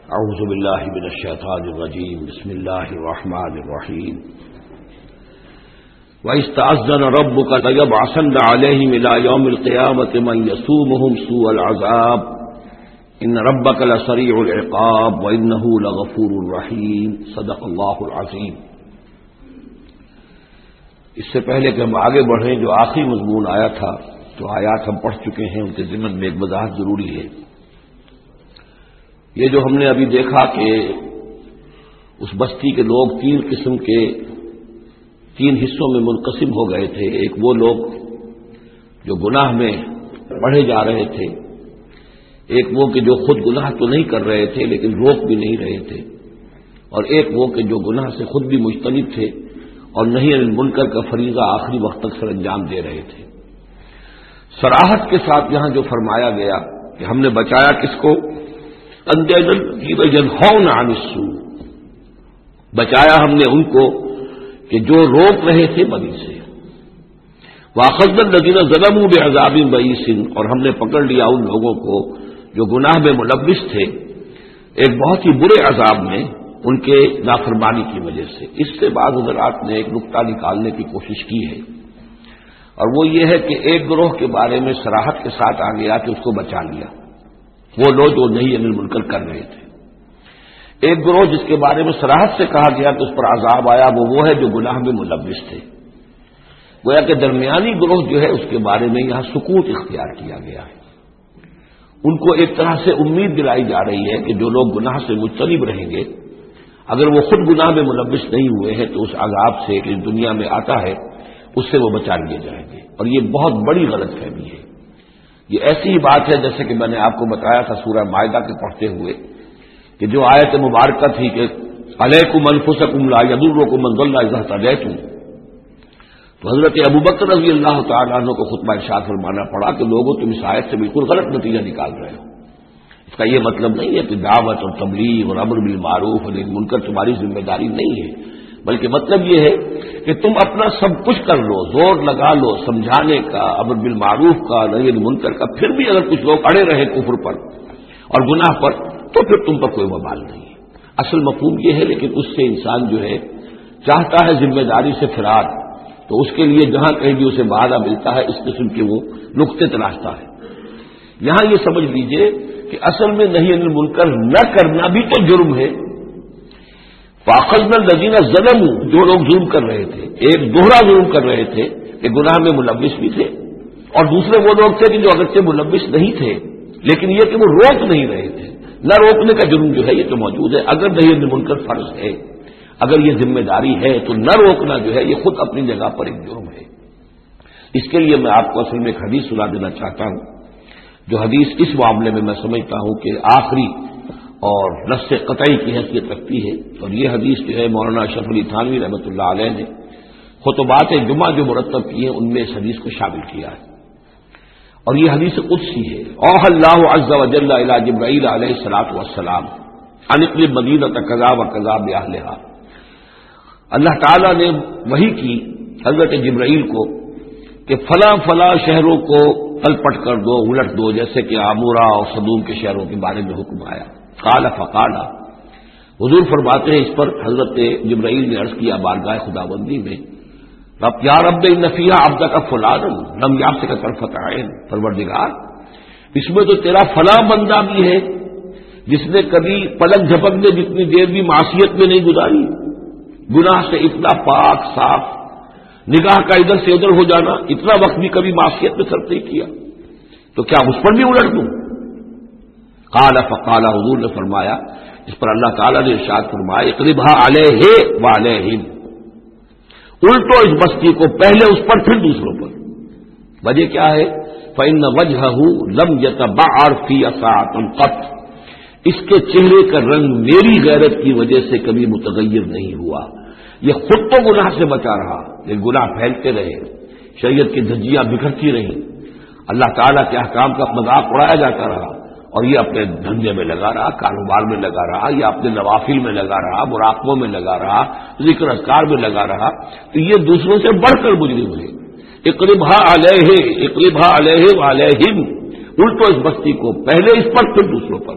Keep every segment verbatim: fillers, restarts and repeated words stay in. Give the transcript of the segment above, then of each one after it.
اعوذ باللہ من الشیطان الرجیم بسم اللہ الرحمن الرحیم وَإِذْ تَأَذَّنَ رَبُّكَ لَيَبْعَثَنَّ عَلَيْهِمْ إِلَى يَوْمِ الْقِيَامَةِ مَنْ يَسُومُهُمْ سُوءَ الْعَذَابِ إِنَّ رَبَّكَ لَسَرِيعُ الْعِقَابِ وَإِنَّهُ لَغَفُورٌ رَحِيمٌ صدق اللہ العظیم۔ اس سے پہلے کہ ہم آگے بڑھیں، جو آخری مضمون آیا تھا تو آیات ہم پڑھ چکے ہیں، ان کے ضمن میں ایک وضاحت ضروری ہے۔ یہ جو ہم نے ابھی دیکھا کہ اس بستی کے لوگ تین قسم کے تین حصوں میں منقسم ہو گئے تھے۔ ایک وہ لوگ جو گناہ میں بڑھے جا رہے تھے، ایک وہ کہ جو خود گناہ تو نہیں کر رہے تھے لیکن روک بھی نہیں رہے تھے، اور ایک وہ کہ جو گناہ سے خود بھی مجتنب تھے اور نہی عن المنکر کا فریضہ آخری وقت تک سر انجام دے رہے تھے۔ صراحت کے ساتھ یہاں جو فرمایا گیا کہ ہم نے بچایا کس کو؟ ينهون عن السوء، بچایا ہم نے ان کو کہ جو روک رہے تھے بدی سے۔ وَأَخَذْنَا الَّذِينَ ظَلَمُوا بِعَذَابٍ بَئِيسٍ، اور ہم نے پکڑ لیا ان لوگوں کو جو گناہ میں ملوث تھے ایک بہت ہی برے عذاب میں ان کے نافرمانی کی وجہ سے۔ اس سے بعض حضرات نے ایک نقطہ نکالنے کی کوشش کی ہے، اور وہ یہ ہے کہ ایک گروہ کے بارے میں صراحت کے ساتھ آ گیا کہ اس کو بچا لیا، وہ لوگ جو نہی عن المنکر کر رہے تھے۔ ایک گروہ جس کے بارے میں صراحت سے کہا گیا کہ اس پر عذاب آیا، وہ وہ ہے جو گناہ میں ملوث تھے۔ گویا کہ درمیانی گروہ جو ہے اس کے بارے میں یہاں سکوت اختیار کیا گیا ہے۔ ان کو ایک طرح سے امید دلائی جا رہی ہے کہ جو لوگ گناہ سے مجتنب رہیں گے، اگر وہ خود گناہ میں ملوث نہیں ہوئے ہیں تو اس عذاب سے کہ دنیا میں آتا ہے اس سے وہ بچا لیے جائیں گے۔ اور یہ بہت بڑی غلط فہمی ہے۔ یہ ایسی ہی بات ہے جیسے کہ میں نے آپ کو بتایا تھا سورہ مائدہ کے پڑھتے ہوئے کہ جو آیت مبارکہ تھی کہ علیکم انفسکم لا یضرکم من ضل اذا اهتدیتم، تو حضرت ابوبکر رضی اللہ تعالیٰ عنہ کو خطبہ ارشاد فرمانا پڑا کہ لوگوں تم اس آیت سے بالکل غلط نتیجہ نکال رہے ہو۔ اس کا یہ مطلب نہیں ہے کہ دعوت اور تبلیغ اور امر بالمعروف اور منکر تمہاری ذمہ داری نہیں ہے، بلکہ مطلب یہ ہے کہ تم اپنا سب کچھ کر لو، زور لگا لو سمجھانے کا، امر بالمعروف کا، نہی عن المنکر کا، پھر بھی اگر کچھ لوگ اڑے رہے کفر پر اور گناہ پر تو پھر تم پر کوئی وبال نہیں ہے۔ اصل مفہوم یہ ہے، لیکن اس سے انسان جو ہے چاہتا ہے ذمہ داری سے فرار، تو اس کے لیے جہاں کہیں بھی اسے بہانہ ملتا ہے اس قسم کے وہ نقطے تلاشتا ہے۔ یہاں یہ سمجھ لیجئے کہ اصل میں نہی عن المنکر نہ کرنا بھی تو جرم ہے۔ فَأَخَذْنَا الَّذِينَ ظَلَمُوا، جو لوگ ظلم کر رہے تھے، ایک دوہرا ظلم کر رہے تھے کہ گناہ میں ملوث بھی تھے، اور دوسرے وہ لوگ تھے کہ جو اگرچہ ملوث نہیں تھے لیکن یہ کہ وہ روک نہیں رہے تھے۔ نہ روکنے کا جرم جو ہے یہ تو موجود ہے۔ اگر نہی عن المنکر فرض ہے، اگر یہ ذمہ داری ہے، تو نہ روکنا جو ہے یہ خود اپنی جگہ پر ایک جرم ہے۔ اس کے لیے میں آپ کو اصل میں ایک حدیث سنا دینا چاہتا ہوں، جو حدیث اس معاملے میں میں سمجھتا ہوں کہ آخری اور نص قطعی کی حیثیت رکھتی ہے، اور یہ حدیث جو ہے مولانا اشرف علی تھانوی رحمۃ اللہ علیہ نے خطبات جمعہ جو مرتب کیے ہیں ان میں اس حدیث کو شامل کیا ہے، اور یہ حدیث قدسی ہے۔ اوحى اللہ عز وجل الى جبرائیل علیہ الصلوۃ والسلام ان اقلب مدینہ کذا وکذا باہلھا، اللہ تعالیٰ نے وحی کی حضرت جبرائیل کو کہ فلاں فلاں شہروں کو پل پٹ کر دو، الٹ دو، جیسے کہ عمورہ اور صدوم کے شہروں کے بارے میں حکم آیا۔ قال فقال، حضور فرماتے ہیں اس پر حضرت جبرائیل نے عرض کیا بارگاہ خداوندی میں، رب یا رب ان فیھا عبدک فلانا لم یمسک طرفۃ عین، پروردگار اس میں تو تیرا فلاں بندہ بھی ہے جس نے کبھی پلک جھپکنے جتنی دیر بھی معصیت میں نہیں گزاری، گناہ سے اتنا پاک صاف، نگاہ کا ادھر سے ادھر ہو جانا، اتنا وقت بھی کبھی معصیت میں صرف نہیں کیا، تو کیا اس پر بھی الٹ دوں؟ قال فقال، حضور نے فرمایا، اس پر اللہ تعالیٰ نے ارشاد فرمایا اقلبھا علیہ وعلیہم، الٹو اس بستی کو، پہلے اس پر پھر دوسروں پر۔ وجہ کیا ہے؟ فإن وجهه لم يتبعر في ساعة قط، اس کے چہرے کا رنگ میری غیرت کی وجہ سے کبھی متغیر نہیں ہوا۔ یہ خود تو گناہ سے بچا رہا لیکن گناہ پھیلتے رہے، شریعت کی دھجیاں بکھرتی رہیں، اللہ تعالیٰ کے احکام کا مذاق اڑایا جاتا رہا، اور یہ اپنے دھندے میں لگا رہا، کاروبار میں لگا رہا، یا اپنے نوافل میں لگا رہا، مراقبوں میں لگا رہا، ذکر اذکار میں لگا رہا، تو یہ دوسروں سے بڑھ کر مجرم ہے۔ اقلبھا علیہ اقلبھا علیہ وعلیہم، الٹو اس بستی کو، پہلے اس پر پھر دوسروں پر۔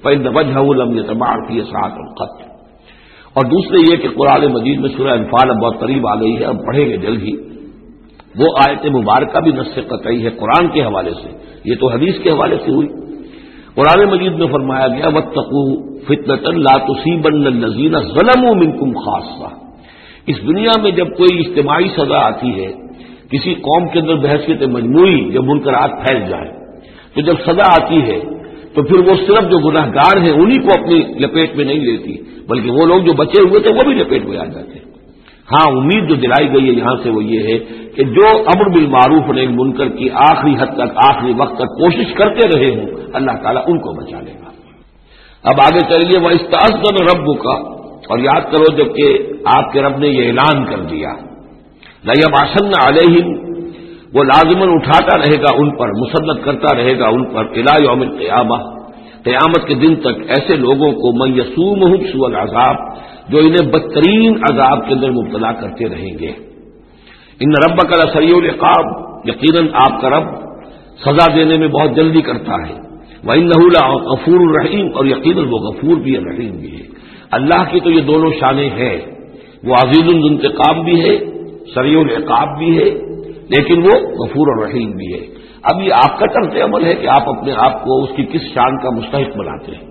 فإن وجهه لم يتبع في ساعة القتل۔ اور دوسرے یہ کہ قرآن مجید میں سورہ انفال اب بہت قریب آ گئی ہے، اب پڑھیں گے جلد ہی، وہ آیت مبارکہ بھی نص قطعی ہے قرآن کے حوالے سے، یہ تو حدیث کے حوالے سے ہوئی۔ قرآن مجید میں فرمایا گیا واتقوا فتنة لا تصيبن الذين ظلموا منكم خاصة۔ اس دنیا میں جب کوئی اجتماعی سزا آتی ہے، کسی قوم کے اندر بحثیت مجموعی جب منکرات پھیل جائے، تو جب سزا آتی ہے تو پھر وہ صرف جو گناہ گار ہیں انہی کو اپنی لپیٹ میں نہیں لیتی، بلکہ وہ لوگ جو بچے ہوئے تھے وہ بھی لپیٹ میں آ جاتے ہیں۔ ہاں، امید جو دلائی گئی ہے یہاں سے وہ یہ ہے کہ جو امر بالمعروف و نہی عن المنکر کی آخری حد تک، آخری وقت تک کوشش کرتے رہے ہوں، اللہ تعالیٰ ان کو بچا لے گا۔ اب آگے چلیے، وَإِسْتَأْذَنَ رَبُّكَ، اور یاد کرو جب کہ آپ کے رب نے یہ اعلان کر دیا، لَيَبْعَثَنَّ عَلَيْهِمْ، وہ لازماً اٹھاتا رہے گا ان پر، مسلط کرتا رہے گا ان پر، اِلَىٰ یوم القیامہ، قیامت کے دن تک ایسے لوگوں کو من یسومہم سوء العذاب، جو انہیں بدترین عذاب کے اندر مبتلا کرتے رہیں گے۔ ان ربک لسریع العقاب، یقیناً آپ کا رب سزا دینے میں بہت جلدی کرتا ہے، وَإِنَّهُ لَغَفُورٌ رَحِيمٌ، اور یقیناً وہ غفور بھی ہے، رحیم بھی ہے۔ اللہ کی تو یہ دونوں شانیں ہیں، وہ عزیز الانتقام بھی ہے، سریع العقاب بھی ہے، لیکن وہ غفور اور رحیم بھی ہے۔ اب یہ آپ کا طرز عمل ہے کہ آپ اپنے آپ کو اس کی کس شان کا مستحق بناتے ہیں۔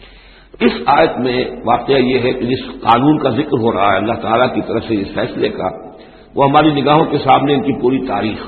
اس آیت میں واقعہ یہ ہے کہ جس قانون کا ذکر ہو رہا ہے اللہ تعالیٰ کی طرف سے اس فیصلے کا، وہ ہماری نگاہوں کے سامنے ان کی پوری تاریخ،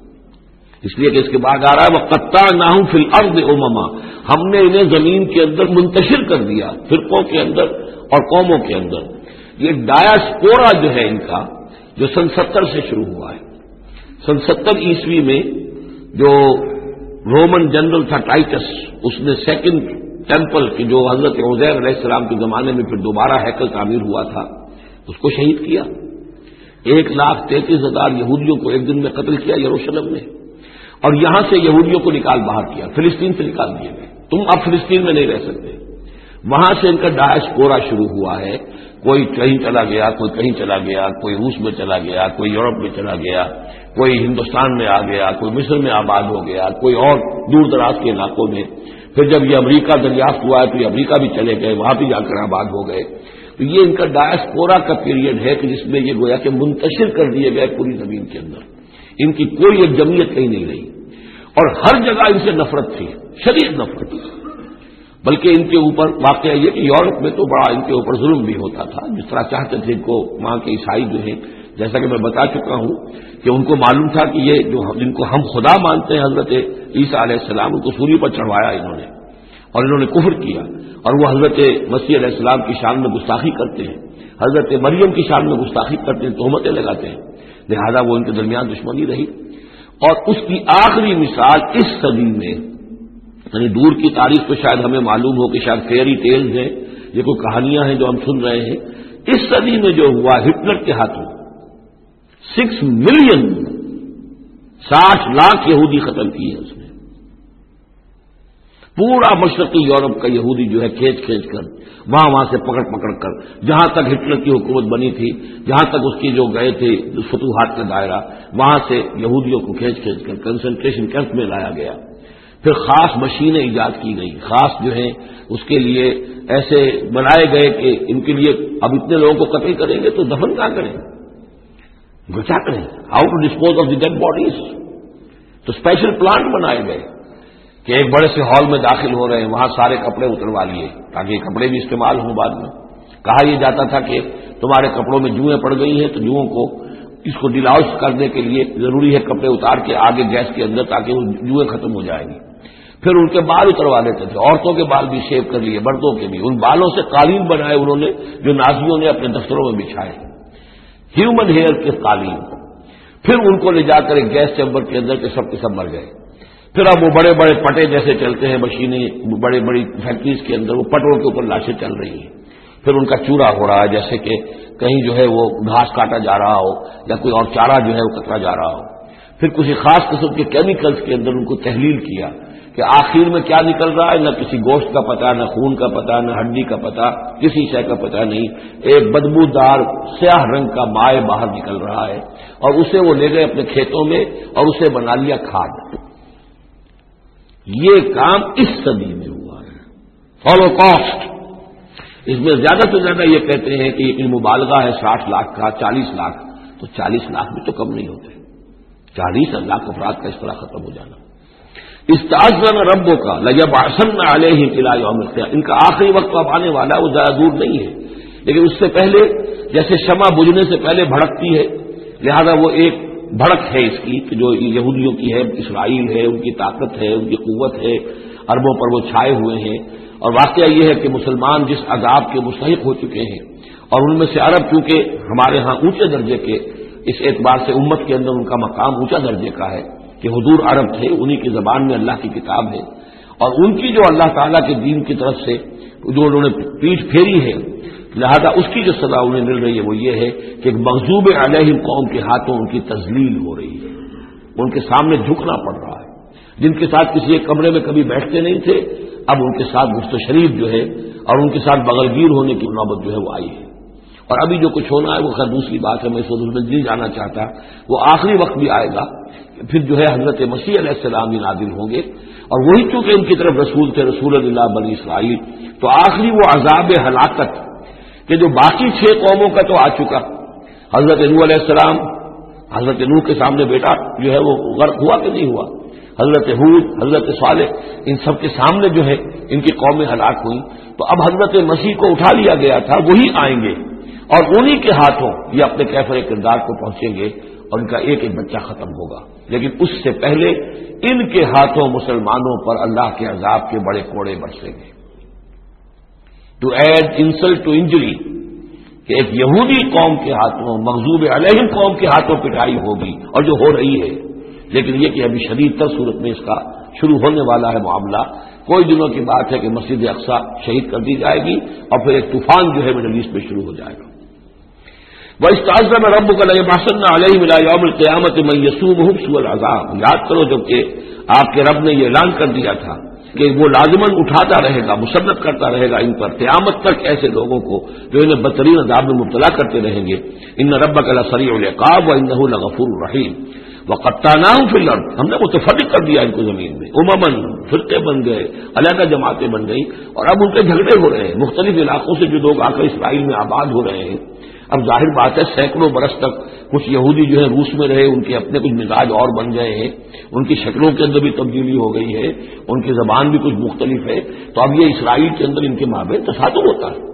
اس لیے کہ اس کے بعد آ رہا ہے وَقَطَّعْنَاهُمْ فِي الْأَرْضِ أُمَمًا، ہم نے انہیں زمین کے اندر منتشر کر دیا، فرقوں کے اندر اور قوموں کے اندر۔ یہ ڈایاسپورا جو ہے ان کا، جو سن ستر سے شروع ہوا ہے، سن ستر عیسوی میں جو رومن جنرل تھا ٹائٹس، اس نے سیکنڈ ٹیمپل کی جو حضرت عزیر علیہ السلام کے زمانے میں پھر دوبارہ ہیکل تعمیر ہوا تھا، اس کو شہید کیا۔ ایک لاکھ تینتیس ہزار یہودیوں کو ایک دن میں قتل کیا یروشلم میں، اور یہاں سے یہودیوں کو نکال باہر کیا، فلسطین سے نکال دیے گئے، تم اب فلسطین میں نہیں رہ سکتے۔ وہاں سے ان کا ڈایاسپورا شروع ہوا ہے، کوئی کہیں چلا گیا، کوئی کہیں چلا گیا، کوئی روس میں چلا گیا، کوئی یورپ میں چلا گیا، کوئی ہندوستان میں آ گیا، کوئی مصر میں آباد ہو گیا، کوئی اور دور دراز کے علاقوں میں۔ پھر جب یہ امریکہ دریافت ہوا ہے تو یہ امریکہ بھی چلے گئے، وہاں بھی جا کر آباد ہو گئے۔ تو یہ ان کا ڈایاسپورا کا پیریڈ ہے کہ جس میں یہ گویا کہ منتشر کر دیے گئے پوری زمین کے اندر، ان کی کوئی ایک جمعیت کہیں نہیں رہی، اور ہر جگہ ان سے نفرت تھی، شدید نفرت تھی۔ بلکہ ان کے اوپر واقعہ یہ کہ یورپ میں تو بڑا ان کے اوپر ظلم بھی ہوتا تھا، جس طرح چاہتے تھے ان کو وہاں کے عیسائی جو ہیں، جیسا کہ میں بتا چکا ہوں کہ ان کو معلوم تھا کہ یہ جو جن کو ہم خدا مانتے ہیں حضرت عیسیٰ علیہ السلام، ان کو سولی پر چڑھوایا انہوں نے، اور انہوں نے کفر کیا، اور وہ حضرت مسیح علیہ السلام کی شان میں گستاخی کرتے ہیں، حضرت مریم کی شان میں گستاخی کرتے ہیں، تہمتیں لگاتے ہیں، لہذا وہ ان کے درمیان دشمنی رہی۔ اور اس کی آخری مثال اس صدی میں، یعنی دور کی تاریخ تو شاید ہمیں معلوم ہو کہ شاید فیئری ٹیلز ہیں، یہ کوئی کہانیاں ہیں جو ہم سن رہے ہیں، اس صدی میں جو ہوا ہٹلر کے ہاتھوں سکس ملین ساٹھ لاکھ یہودی ختم کیے اس نے، پورا مشرقی یورپ کا یہودی جو ہے کھینچ کھینچ کر وہاں وہاں سے پکڑ پکڑ کر، جہاں تک ہٹلر کی حکومت بنی تھی، جہاں تک اس کی جو گئے تھے فتوحات کا دائرہ، وہاں سے یہودیوں کو کھینچ کھینچ کر کنسنٹریشن کیمپ میں لایا گیا۔ پھر خاص مشینیں ایجاد کی گئی، خاص جو ہیں اس کے لیے ایسے بنائے گئے کہ ان کے لیے اب اتنے لوگوں کو قتل کریں گے تو دفن کیا کریں، کیا کریں، how to dispose of the dead bodies. تو اسپیشل پلانٹ بنائے گئے کہ ایک بڑے سے ہال میں داخل ہو رہے ہیں، وہاں سارے کپڑے اتروا لیے تاکہ یہ کپڑے بھی استعمال ہوں بعد میں۔ کہا یہ جاتا تھا کہ تمہارے کپڑوں میں جوئیں پڑ گئی ہیں تو جوؤں کو اس کو ڈیلاؤس کرنے کے لیے ضروری ہے کپڑے اتار کے آگے گیس کے اندر تاکہ وہ جوئیں ختم ہو جائیں گی۔ پھر ان کے بال اتروا لیتے تھے، عورتوں کے بال بھی شیو کر لیے، مردوں کے بھی، ان بالوں سے قالین بنائے انہوں نے جو نازیوں نے اپنے دفتروں میں بچھائے، ہیومن ہیئر کے قالین۔ پھر ان کو لے جا کر ایک گیس چیمبر کے اندر کے سب کے سب مر گئے۔ پھر اب وہ بڑے بڑے پٹے جیسے چلتے ہیں مشینیں بڑے بڑی فیکٹریز کے اندر، وہ پٹوں کے اوپر لاشیں چل رہی ہیں، پھر ان کا چورا ہو رہا ہے، جیسے کہ کہیں جو ہے وہ گھاس کاٹا جا رہا ہو یا کوئی اور چارہ جو ہے وہ کترا جا رہا ہو۔ پھر کسی خاص قسم کے کیمیکلز کے اندر ان کو تحلیل کیا کہ آخر میں کیا نکل رہا ہے، نہ کسی گوشت کا پتہ، نہ خون کا پتہ، نہ ہڈی کا پتہ، کسی شے کا پتہ نہیں، ایک بدبودار سیاہ رنگ کا مائع باہر نکل رہا ہے، اور اسے وہ لے گئے اپنے کھیتوں میں اور اسے بنا لیا کھاد۔ یہ کام اس صدی میں ہوا ہے، ہولوکاسٹ، اس میں زیادہ سے زیادہ یہ کہتے ہیں کہ یہ مبالغہ ہے ساٹھ لاکھ کا، چالیس لاکھ، تو چالیس لاکھ بھی تو کم نہیں ہوتے، چالیس لاکھ افراد کا اس طرح ختم ہو جانا۔ استعاذن ربوں کا لیبعثن علیہم الی یوم القیامہ، ان کا آخری وقت اب آنے والا ہے، وہ زیادہ دور نہیں ہے، لیکن اس سے پہلے جیسے شمع بجھنے سے پہلے بھڑکتی ہے، لہذا وہ ایک بھڑک ہے اس کی کہ جو یہودیوں کی ہے، اسرائیل ہے، ان کی طاقت ہے، ان کی قوت ہے، عربوں پر وہ چھائے ہوئے ہیں، اور واقعہ یہ ہے کہ مسلمان جس عذاب کے مستحق ہو چکے ہیں، اور ان میں سے عرب چونکہ ہمارے ہاں اونچے درجے کے، اس اعتبار سے امت کے اندر ان کا مقام اونچا درجے کا ہے کہ حضور عرب تھے، انہی کی زبان میں اللہ کی کتاب ہے، اور ان کی جو اللہ تعالیٰ کے دین کی طرف سے جو انہوں نے پیٹھ پھیری ہے، لہذا اس کی جو سزا انہیں مل رہی ہے وہ یہ ہے کہ ایک مغضوب علیہم قوم کے ہاتھوں ان کی تذلیل ہو رہی ہے، ان کے سامنے جھکنا پڑ رہا ہے، جن کے ساتھ کسی ایک کمرے میں کبھی بیٹھتے نہیں تھے، اب ان کے ساتھ گفت و شریف جو ہے اور ان کے ساتھ بغلگیر ہونے کی نوبت جو ہے وہ آئی ہے، اور ابھی جو کچھ ہونا ہے وہ خیر دوسری بات ہے، میں اس وقت میں نہیں جانا چاہتا، وہ آخری وقت بھی آئے گا، پھر جو ہے حضرت مسیح علیہ السلام بھی نازل ہوں گے، اور وہی چونکہ ان کی طرف رسول تھے، رسول اللہ بنی اسرائیل، تو آخری وہ عذاب ہلاکت کہ جو باقی چھ قوموں کا تو آ چکا، حضرت نوح علیہ السلام، حضرت نوح کے سامنے بیٹا جو ہے وہ غرق ہوا کہ نہیں ہوا، حضرت ہود، حضرت صالح، ان سب کے سامنے جو ہے ان کی قومیں ہلاک ہوئی، تو اب حضرت مسیح کو اٹھا لیا گیا تھا، وہی آئیں گے اور انہی کے ہاتھوں یہ اپنے کیفر کردار کو پہنچیں گے اور ان کا ایک ایک بچہ ختم ہوگا، لیکن اس سے پہلے ان کے ہاتھوں مسلمانوں پر اللہ کے عذاب کے بڑے کوڑے برسیں گے۔ To add insult to injury کہ ایک یہودی قوم کے ہاتھوں، مغضوب علیہم قوم کے ہاتھوں پٹائی ہوگی، اور جو ہو رہی ہے، لیکن یہ کہ ابھی شدید تر صورت میں اس کا شروع ہونے والا ہے معاملہ، کوئی دنوں کی بات ہے کہ مسجد اقصی شہید کر دی جائے گی اور پھر ایک طوفان جو ہے مڈل ایسٹ میں شروع ہو جائے گا۔ وَإِسْتَعْذَنَ رَبُّكَ لَيَبْعَثَنَّ عَلَيْهِمْ إِلَىٰ يَوْمِ الْقِيَامَةِ مَن يَسُومُهُمْ سُوءَ الْعَذَابِ، یاد کرو جبکہ آپ کے رب نے یہ اعلان کر دیا تھا کہ وہ لازماً اٹھاتا رہے گا، مسلط کرتا رہے گا ان پر قیامت تک ایسے لوگوں کو جو انہیں بدترین عذاب میں مبتلا کرتے رہیں گے۔ ان ربک لسریع العقاب وانہ لغفور رحیم وقطعناہم فی الارض، ہم نے متفرق کر دیا ان کو زمین میں، امماً فرقے بن گئے، علیحدہ جماعتیں بن گئی، اور اب ان کے جھگڑے ہو رہے ہیں، مختلف علاقوں سے جو لوگ آ کر اسرائیل میں آباد ہو رہے ہیں۔ اب ظاہر بات ہے سینکڑوں برس تک کچھ یہودی جو ہے روس میں رہے، ان کے اپنے کچھ مزاج اور بن گئے ہیں، ان کی شکلوں کے اندر بھی تبدیلی ہو گئی ہے، ان کی زبان بھی کچھ مختلف ہے، تو اب یہ اسرائیل کے اندر ان کے مابین تصادم ہوتا ہے۔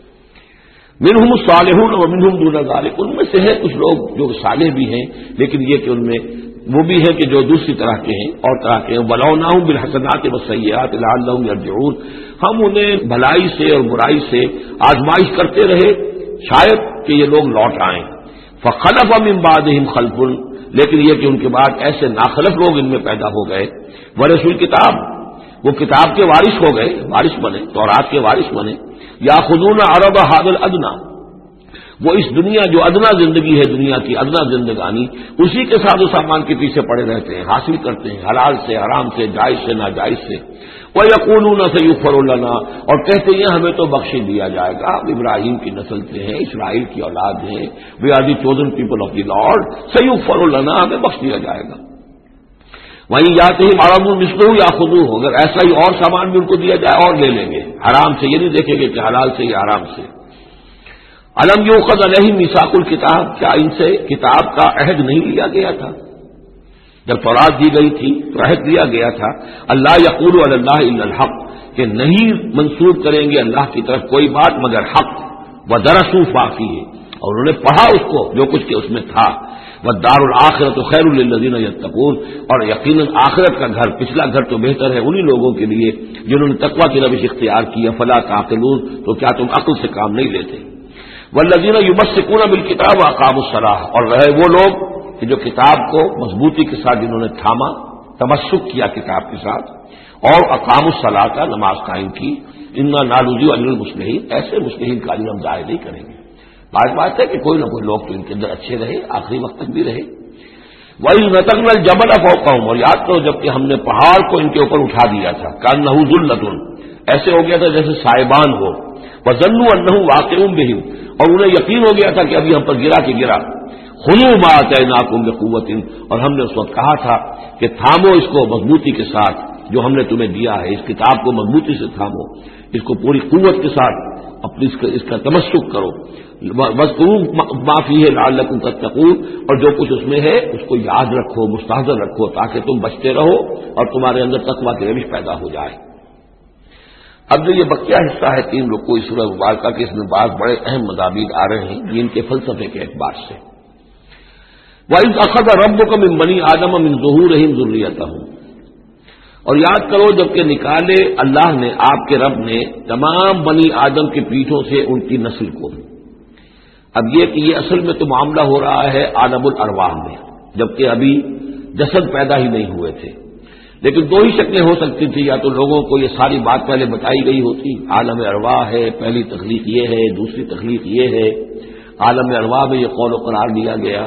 منہم الصالحون ومنہم دون ذلک، ان میں سے ہے کچھ لوگ جو صالح بھی ہیں، لیکن یہ کہ ان میں وہ بھی ہے کہ جو دوسری طرح کے ہیں اور طرح کے ہیں۔ وَلَوْنَاهُمْ بِالْحَسَنَاتِ وَالسَّيِّئَاتِ لَعَلَّهُمْ يَرْجِعُونَ، ہم انہیں بھلائی سے اور برائی سے آزمائش کرتے رہے شاید کہ یہ لوگ لوٹ آئیں۔ فَخَلَفَ مِن بَعْدِهِمْ خَلْفٌ، لیکن یہ کہ ان کے بعد ایسے ناخلف لوگ ان میں پیدا ہو گئے، وَرِثُوا الْكِتَابَ، وہ کتاب کے وارث ہو گئے، وارث بنے، تورات کے وارث بنے۔ یاخذون عرض هذا الادنى، وہ اس دنیا جو ادنا زندگی ہے، دنیا کی ادنا زندگانی، اسی کے ساتھ و سامان کے پیچھے پڑے رہتے ہیں، حاصل کرتے ہیں حلال سے، حرام سے، جائز سے، ناجائز سے۔ وَيَقُولُونَ سَيُغْفَرُ لَنَا، اور کہتے ہیں ہمیں تو بخش دیا جائے گا، ابراہیم کی نسل سے ہیں، اسرائیل کی اولاد ہیں، we are the chosen people of the lord, سَيُغْفَرُ لَنَا، ہمیں بخش دیا جائے گا۔ وہیں جاتے ہی عرض مثلہ یاخذوہ، اگر ایسا ہی اور سامان بھی ان کو دیا جائے اور لے لیں گے، حرام سے یہ نہیں دیکھیں گے کہ حلال سے یا حرام سے۔ الم یؤخذ علیہم میثاق الکتاب، کیا ان سے کتاب کا عہد نہیں لیا گیا تھا؟ جب تورات دی گئی تھی تو عہد دیا گیا تھا اللہ یقول علی اللہ الا الحق، کہ نہیں منسوب کریں گے اللہ کی طرف کوئی بات مگر حق، ودرسوا فیہ، اور انہوں نے پڑھا اس کو جو کچھ کہ اس میں تھا، والدار الآخرۃ خیر للذین یتقون، اور یقیناً آخرت کا گھر، پچھلا گھر تو بہتر ہے انہی لوگوں کے لیے جنہوں نے تقوی کی روش اختیار کی، فلا تعقلون، تو کیا تم عقل سے کام نہیں لیتے؟ والذین یمسکون بالکتاب واقاموا الصلاۃ، اور رہے وہ لوگ کہ جو کتاب کو مضبوطی کے ساتھ جنہوں نے تھاما، تمسک کیا کتاب کے ساتھ، اور اقاموا الصلاۃ، نماز قائم کی، انا لا نضیع اجر المصلحین، ایسے مصلحین کا اجر ہم ضائع نہیں کریں گے۔ بات بات ہے کہ کوئی نہ کوئی لوگ تو ان کے اندر اچھے رہے، آخری وقت تک بھی رہے۔ وَإِذْ نَتَقْنَا الْجَبَلَ فَوْقَهُمْ، اور یاد کرو جب کہ ہم نے پہاڑ کو ان کے اوپر اٹھا دیا تھا، كَأَنَّهُ ذُلَّةٌ، ایسے ہو گیا تھا جیسے سائبان ہو، وَظَنُّوا أَنَّهُ وَاقِعٌ بِهِمْ، اور انہیں یقین ہو گیا تھا کہ ابھی ہم پر گرا کہ گرا۔ خُذُوا مَا آتَيْنَاكُمْ بِقُوَّةٍ، اور ہم نے اس وقت کہا تھا کہ تھامو اس کو مضبوطی کے ساتھ جو ہم نے تمہیں دیا ہے، اس کتاب کو مضبوطی سے تھامو۔ اس کو پوری قوت کے ساتھ اپنی اس کا, اس کا تمسک کرو. وَاذْكُرُوا مَا فِيهِ لَعَلَّكُمْ تَتَّقُونَ، اور جو کچھ اس میں ہے اس کو یاد رکھو، مستحضر رکھو، تاکہ تم بچتے رہو اور تمہارے اندر تقویٰ کی روش پیدا ہو جائے. اب جو یہ بقیہ حصہ ہے تین رکوع اس سورہ مبارکہ کے، اس میں بعض بڑے اہم مضامین آ رہے ہیں جن کے فلسفے کے اعتبار سے. وَإِذْ أَخَذَ رَبُّكَ مِن بَنِي آدَمَ مِن ظُهُورِهِمْ ذُرِّيَّتَهُمْ، اور یاد کرو جب کہ نکالے اللہ نے، آپ کے رب نے تمام بنی آدم کی پیٹھوں سے ان کی نسل کو. اب یہ کہ یہ اصل میں تو معاملہ ہو رہا ہے عالم الارواح میں، جبکہ ابھی جسد پیدا ہی نہیں ہوئے تھے. لیکن دو ہی شکلیں ہو سکتی تھی، یا تو لوگوں کو یہ ساری بات پہلے بتائی گئی ہوتی، عالم ارواح ہے، پہلی تخلیق یہ ہے، دوسری تخلیق یہ ہے. عالم ارواح میں یہ قول و قرار دیا گیا.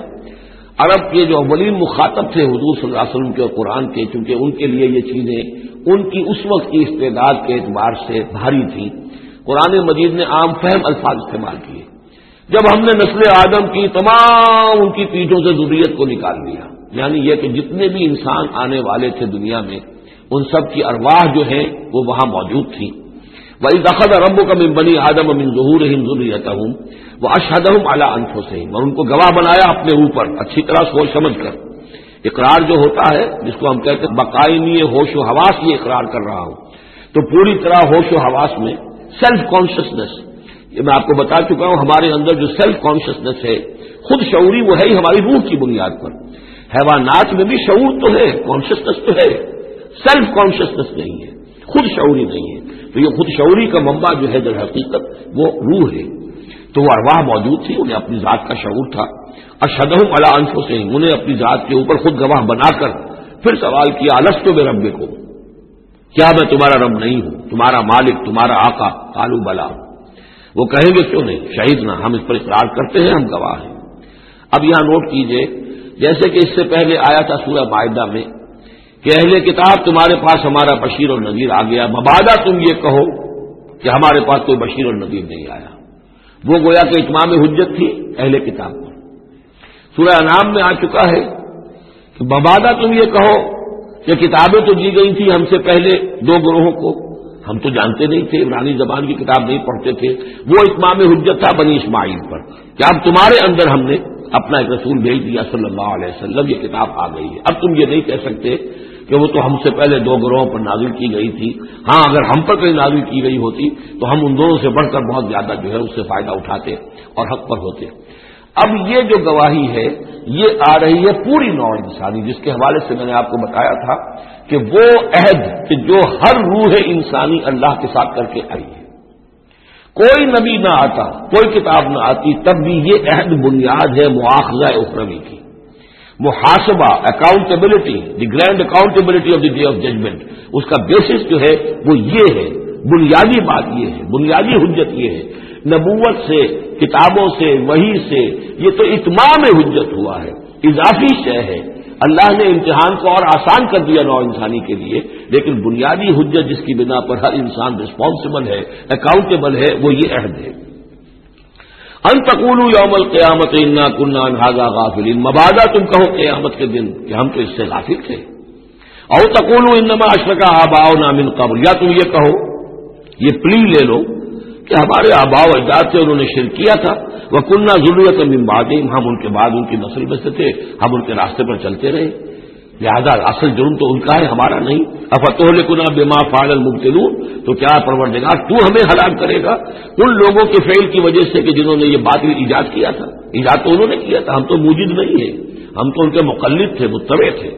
عرب کے جو اولین مخاطب تھے حضور صلی اللہ علیہ وسلم کے اور قرآن کے، چونکہ ان کے لیے یہ چیزیں ان کی اس وقت کی استعداد کے اعتبار سے بھاری تھی، قرآن مجید نے عام فہم الفاظ استعمال کیے. جب ہم نے نسل آدم کی تمام ان کی پیٹھوں سے ذریت کو نکال لیا، یعنی یہ کہ جتنے بھی انسان آنے والے تھے دنیا میں، ان سب کی ارواح جو ہیں وہ وہاں موجود تھیں. وَإِذْ أَخَذَ رَبُّكَ مِن بَنِي آدَمَ مِن ظُهُورِهِمْ ذُرِّيَّتَهُمْ وَأَشْهَدَهُمْ عَلَىٰ أَنفُسِهِمْ، اور ان کو گواہ بنایا اپنے اوپر اچھی طرح سوچ سمجھ کر. اقرار جو ہوتا ہے جس کو ہم کہتے ہیں بقائمی ہوش و حواس، یہ اقرار کر رہا ہوں، تو پوری طرح ہوش و حواس میں سیلف کانشسنس، یہ میں آپ کو بتا چکا ہوں، ہمارے اندر جو سیلف کانشسنس ہے خود شعوری، وہ ہے ہی ہماری روح کی بنیاد پر. حیوانات میں بھی شعور تو ہے، کانشسنس تو ہے، سیلف کانشسنس نہیں ہے، خود شعوری نہیں ہے. تو یہ خود شعوری کا منبع جو ہے در حقیقت وہ روح ہے. تو وہ ارواح موجود تھی، انہیں اپنی ذات کا شعور تھا. اشہدہم علی انفسہم، انہیں اپنی ذات کے اوپر خود گواہ بنا کر پھر سوال کیا الست بربکم، کیا میں تمہارا رب نہیں ہوں، تمہارا مالک، تمہارا آقا؟ قالوا بلا، وہ کہیں گے کیوں نہیں، شہیدنا، ہم اس پر اقرار کرتے ہیں، ہم گواہ ہیں. اب یہاں نوٹ کیجئے، جیسے کہ اس سے پہلے آیا تھا سورہ مائدہ میں کہ اہل کتاب تمہارے پاس ہمارا بشیر اور نذیر آ گیا، مبادا تم یہ کہو کہ ہمارے پاس کوئی بشیر اور نذیر نہیں آیا. وہ گویا کہ اتمام حجت تھی اہل کتاب پر. سورہ انعام میں آ چکا ہے کہ مبادا تم یہ کہو کہ کتابیں تو دی گئی تھی ہم سے پہلے دو گروہوں کو، ہم تو جانتے نہیں تھے، عبرانی زبان کی کتاب نہیں پڑھتے تھے، وہ اتمام حجت تھا بنی اسماعیل پر کہ اب تمہارے اندر ہم نے اپنا ایک رسول بھیج دیا صلی اللہ علیہ وسلم، یہ کتاب آ گئی ہے. اب تم یہ نہیں کہہ سکتے کہ وہ تو ہم سے پہلے دو گروہوں پر نازل کی گئی تھی. ہاں اگر ہم پر کہیں نازل کی گئی ہوتی تو ہم ان دونوں سے بڑھ کر بہت زیادہ جو ہے اس سے فائدہ اٹھاتے اور حق پر ہوتے. اب یہ جو گواہی ہے یہ آ رہی ہے پوری نوع انسانی، جس کے حوالے سے میں نے آپ کو بتایا تھا کہ وہ عہد کہ جو ہر روح انسانی اللہ کے ساتھ کر کے آئی ہے. کوئی نبی نہ آتا، کوئی کتاب نہ آتی، تب بھی یہ عہد بنیاد ہے مواخذہ اخروی کی، محاسبہ، accountability, the grand accountability of the day of judgment. اس کا بیسس جو ہے وہ یہ ہے، بنیادی بات یہ ہے، بنیادی حجت یہ ہے. نبوت سے، کتابوں سے، وحی سے یہ تو اتمام حجت ہوا ہے، اضافی شے ہے. اللہ نے امتحان کو اور آسان کر دیا نوع انسانی کے لیے، لیکن بنیادی حجت جس کی بنا پر ہر انسان رسپانسبل ہے، اکاؤنٹیبل ہے، وہ یہ عہد ہے. ان تقولوا یوم القیامت انا کنا عن ھذا غافلین، مبادا تم کہو قیامت کے دن کہ ہم تو اس سے غافل تھے. او تقولوا انما اشرک آباؤنا من قبل، یا تم یہ کہو، یہ پلی لے لو کہ ہمارے آباء و اجداد سے انہوں نے شرک کیا تھا، وَكُنَّا ذُرِّيَّةً مِّن بَعْدِهِمْ، ہم ان کے بعد ان کی نسل میں سے تھے، ہم ان کے راستے پر چلتے رہے، لہذا اصل جرم تو ان کا ہے، ہمارا نہیں. اَفَتُهْلِكُنَا بِمَا فَعَلَ الْمُبْطِلُونَ، تو کیا پروردگار تو ہمیں ہلاک کرے گا ان لوگوں کے فعل کی وجہ سے کہ جنہوں نے یہ باطل ایجاد کیا تھا. ایجاد تو انہوں نے کیا تھا، ہم تو موجد نہیں ہیں، ہم تو ان کے مقلد تھے، متبع تھے.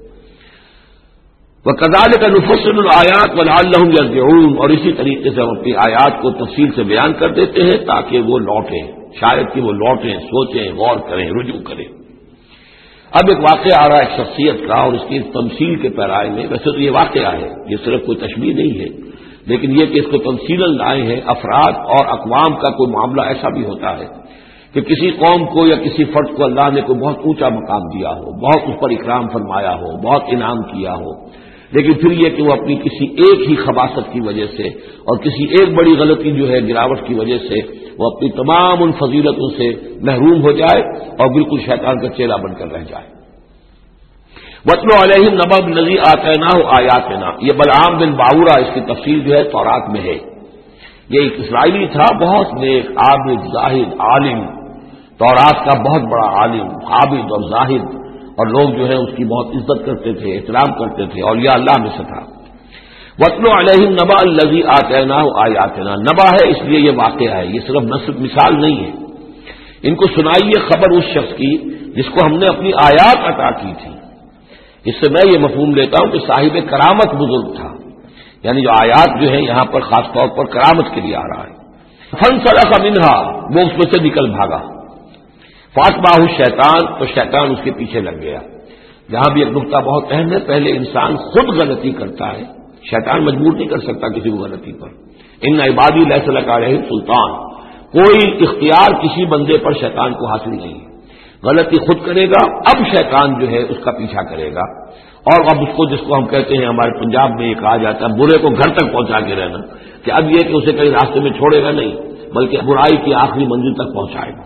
وَكَذَلِكَ نُفَصِّلُ الْآيَاتِ وَلَعَلَّهُمْ يَرْجِعُونَ، اور اسی طریقے سے ہم اپنی آیات کو تفصیل سے بیان کر دیتے ہیں تاکہ وہ لوٹیں، شاید کہ وہ لوٹیں، سوچیں، غور کریں، رجوع کریں. اب ایک واقعہ آ رہا ہے ایک شخصیت کا، اور اس کی تمثیل کے پیرائے میں، ویسے تو یہ واقعہ ہے، یہ صرف کوئی تشبیہ نہیں ہے، لیکن یہ کہ اس کو تمثیلاً لائے ہیں. افراد اور اقوام کا کوئی معاملہ ایسا بھی ہوتا ہے کہ کسی قوم کو یا کسی فرد کو اللہ نے کوئی بہت اونچا مقام دیا ہو، بہت اس پر اکرام فرمایا ہو، بہت انعام کیا ہو، لیکن پھر یہ کہ وہ اپنی کسی ایک ہی خباثت کی وجہ سے اور کسی ایک بڑی غلطی جو ہے گراوٹ کی وجہ سے وہ اپنی تمام ان فضیلتوں سے محروم ہو جائے اور بالکل شیطان کا چیلا بن کر رہ جائے. وَاتْلُ عَلَيْهِمْ نَبَأَ الَّذِي آتَيْنَاهُ آيَاتِنَا، یہ بلعام بن باورا، اس کی تفصیل جو ہے تورات میں ہے. یہ ایک اسرائیلی تھا، بہت نیک، عابد، زاہد، عالم، تورات کا بہت بڑا عالم، عابد اور زاہد، اور لوگ جو ہے اس کی بہت عزت کرتے تھے، احترام کرتے تھے، اور یہ اللہ میں سے تھا۔ وَاتْلُ عَلَيْهِمْ نَبَأَ الَّذِي آتَيْنَاهُ آيَاتِنَا، نبا ہے اس لیے یہ واقعہ ہے، یہ صرف نصب مثال نہیں ہے۔ ان کو سنائیے خبر اس شخص کی جس کو ہم نے اپنی آیات عطا کی تھی۔ اس سے میں یہ مفہوم لیتا ہوں کہ صاحب کرامت بزرگ تھا، یعنی جو آیات جو ہے یہاں پر خاص طور پر کرامت کے لیے آ رہا ہے۔ فَانْسَلَخَ مِنْهَا، وہ اس میں سے نکل بھاگا۔ فَأَتْبَعَهُ الشَّيْطَانُ، تو شیطان اس کے پیچھے لگ گیا۔ یہاں بھی ایک نقطہ بہت اہم ہے، پہلے انسان خود غلطی کرتا ہے، شیطان مجبور نہیں کر سکتا کسی کو غلطی پر۔ ان عبادی لیس لک علیہم سلطان، کوئی اختیار کسی بندے پر شیطان کو حاصل نہیں ہے۔ غلطی خود کرے گا، اب شیطان جو ہے اس کا پیچھا کرے گا، اور اب اس کو، جس کو ہم کہتے ہیں ہمارے پنجاب میں یہ کہا جاتا ہے برے کو گھر تک پہنچا کے رہنا، کہ اب یہ کہ اسے کہیں راستے میں چھوڑے گا نہیں، بلکہ برائی کی آخری منزل تک پہنچائے گا۔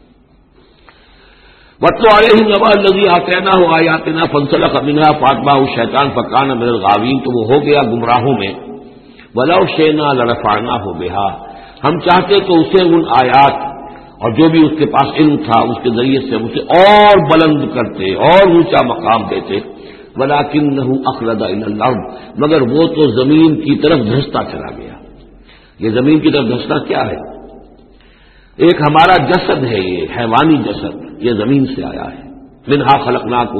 وَاتْلُ عَلَيْهِمْ نَبَأَ الَّذِي آتَيْنَاهُ آيَاتِنَا فَانْسَلَخَ مِنْهَا فَأَتْبَعَهُ الشَّيْطَانُ فَكَانَ مِنَ الْغَاوِينَ، تو وہ ہو گیا گمراہوں میں۔ وَلَوْ شِئْنَا لَرَفَعْنَاهُ بِهَا، ہم چاہتے تو اسے ان آیات اور جو بھی اس کے پاس علم تھا اس کے ذریعے سے اسے اور بلند کرتے اور اونچا مقام دیتے، وَلَكِنَّهُ أَخْلَدَ إِلَى الْأَرْضِ، مگر وہ تو زمین کی طرف دھستا چلا گیا۔ یہ زمین کی طرف دھسنا کیا ہے؟ ایک ہمارا جسد ہے، یہ حیوانی جسد، یہ زمین سے آیا ہے، منہا خلقناکم،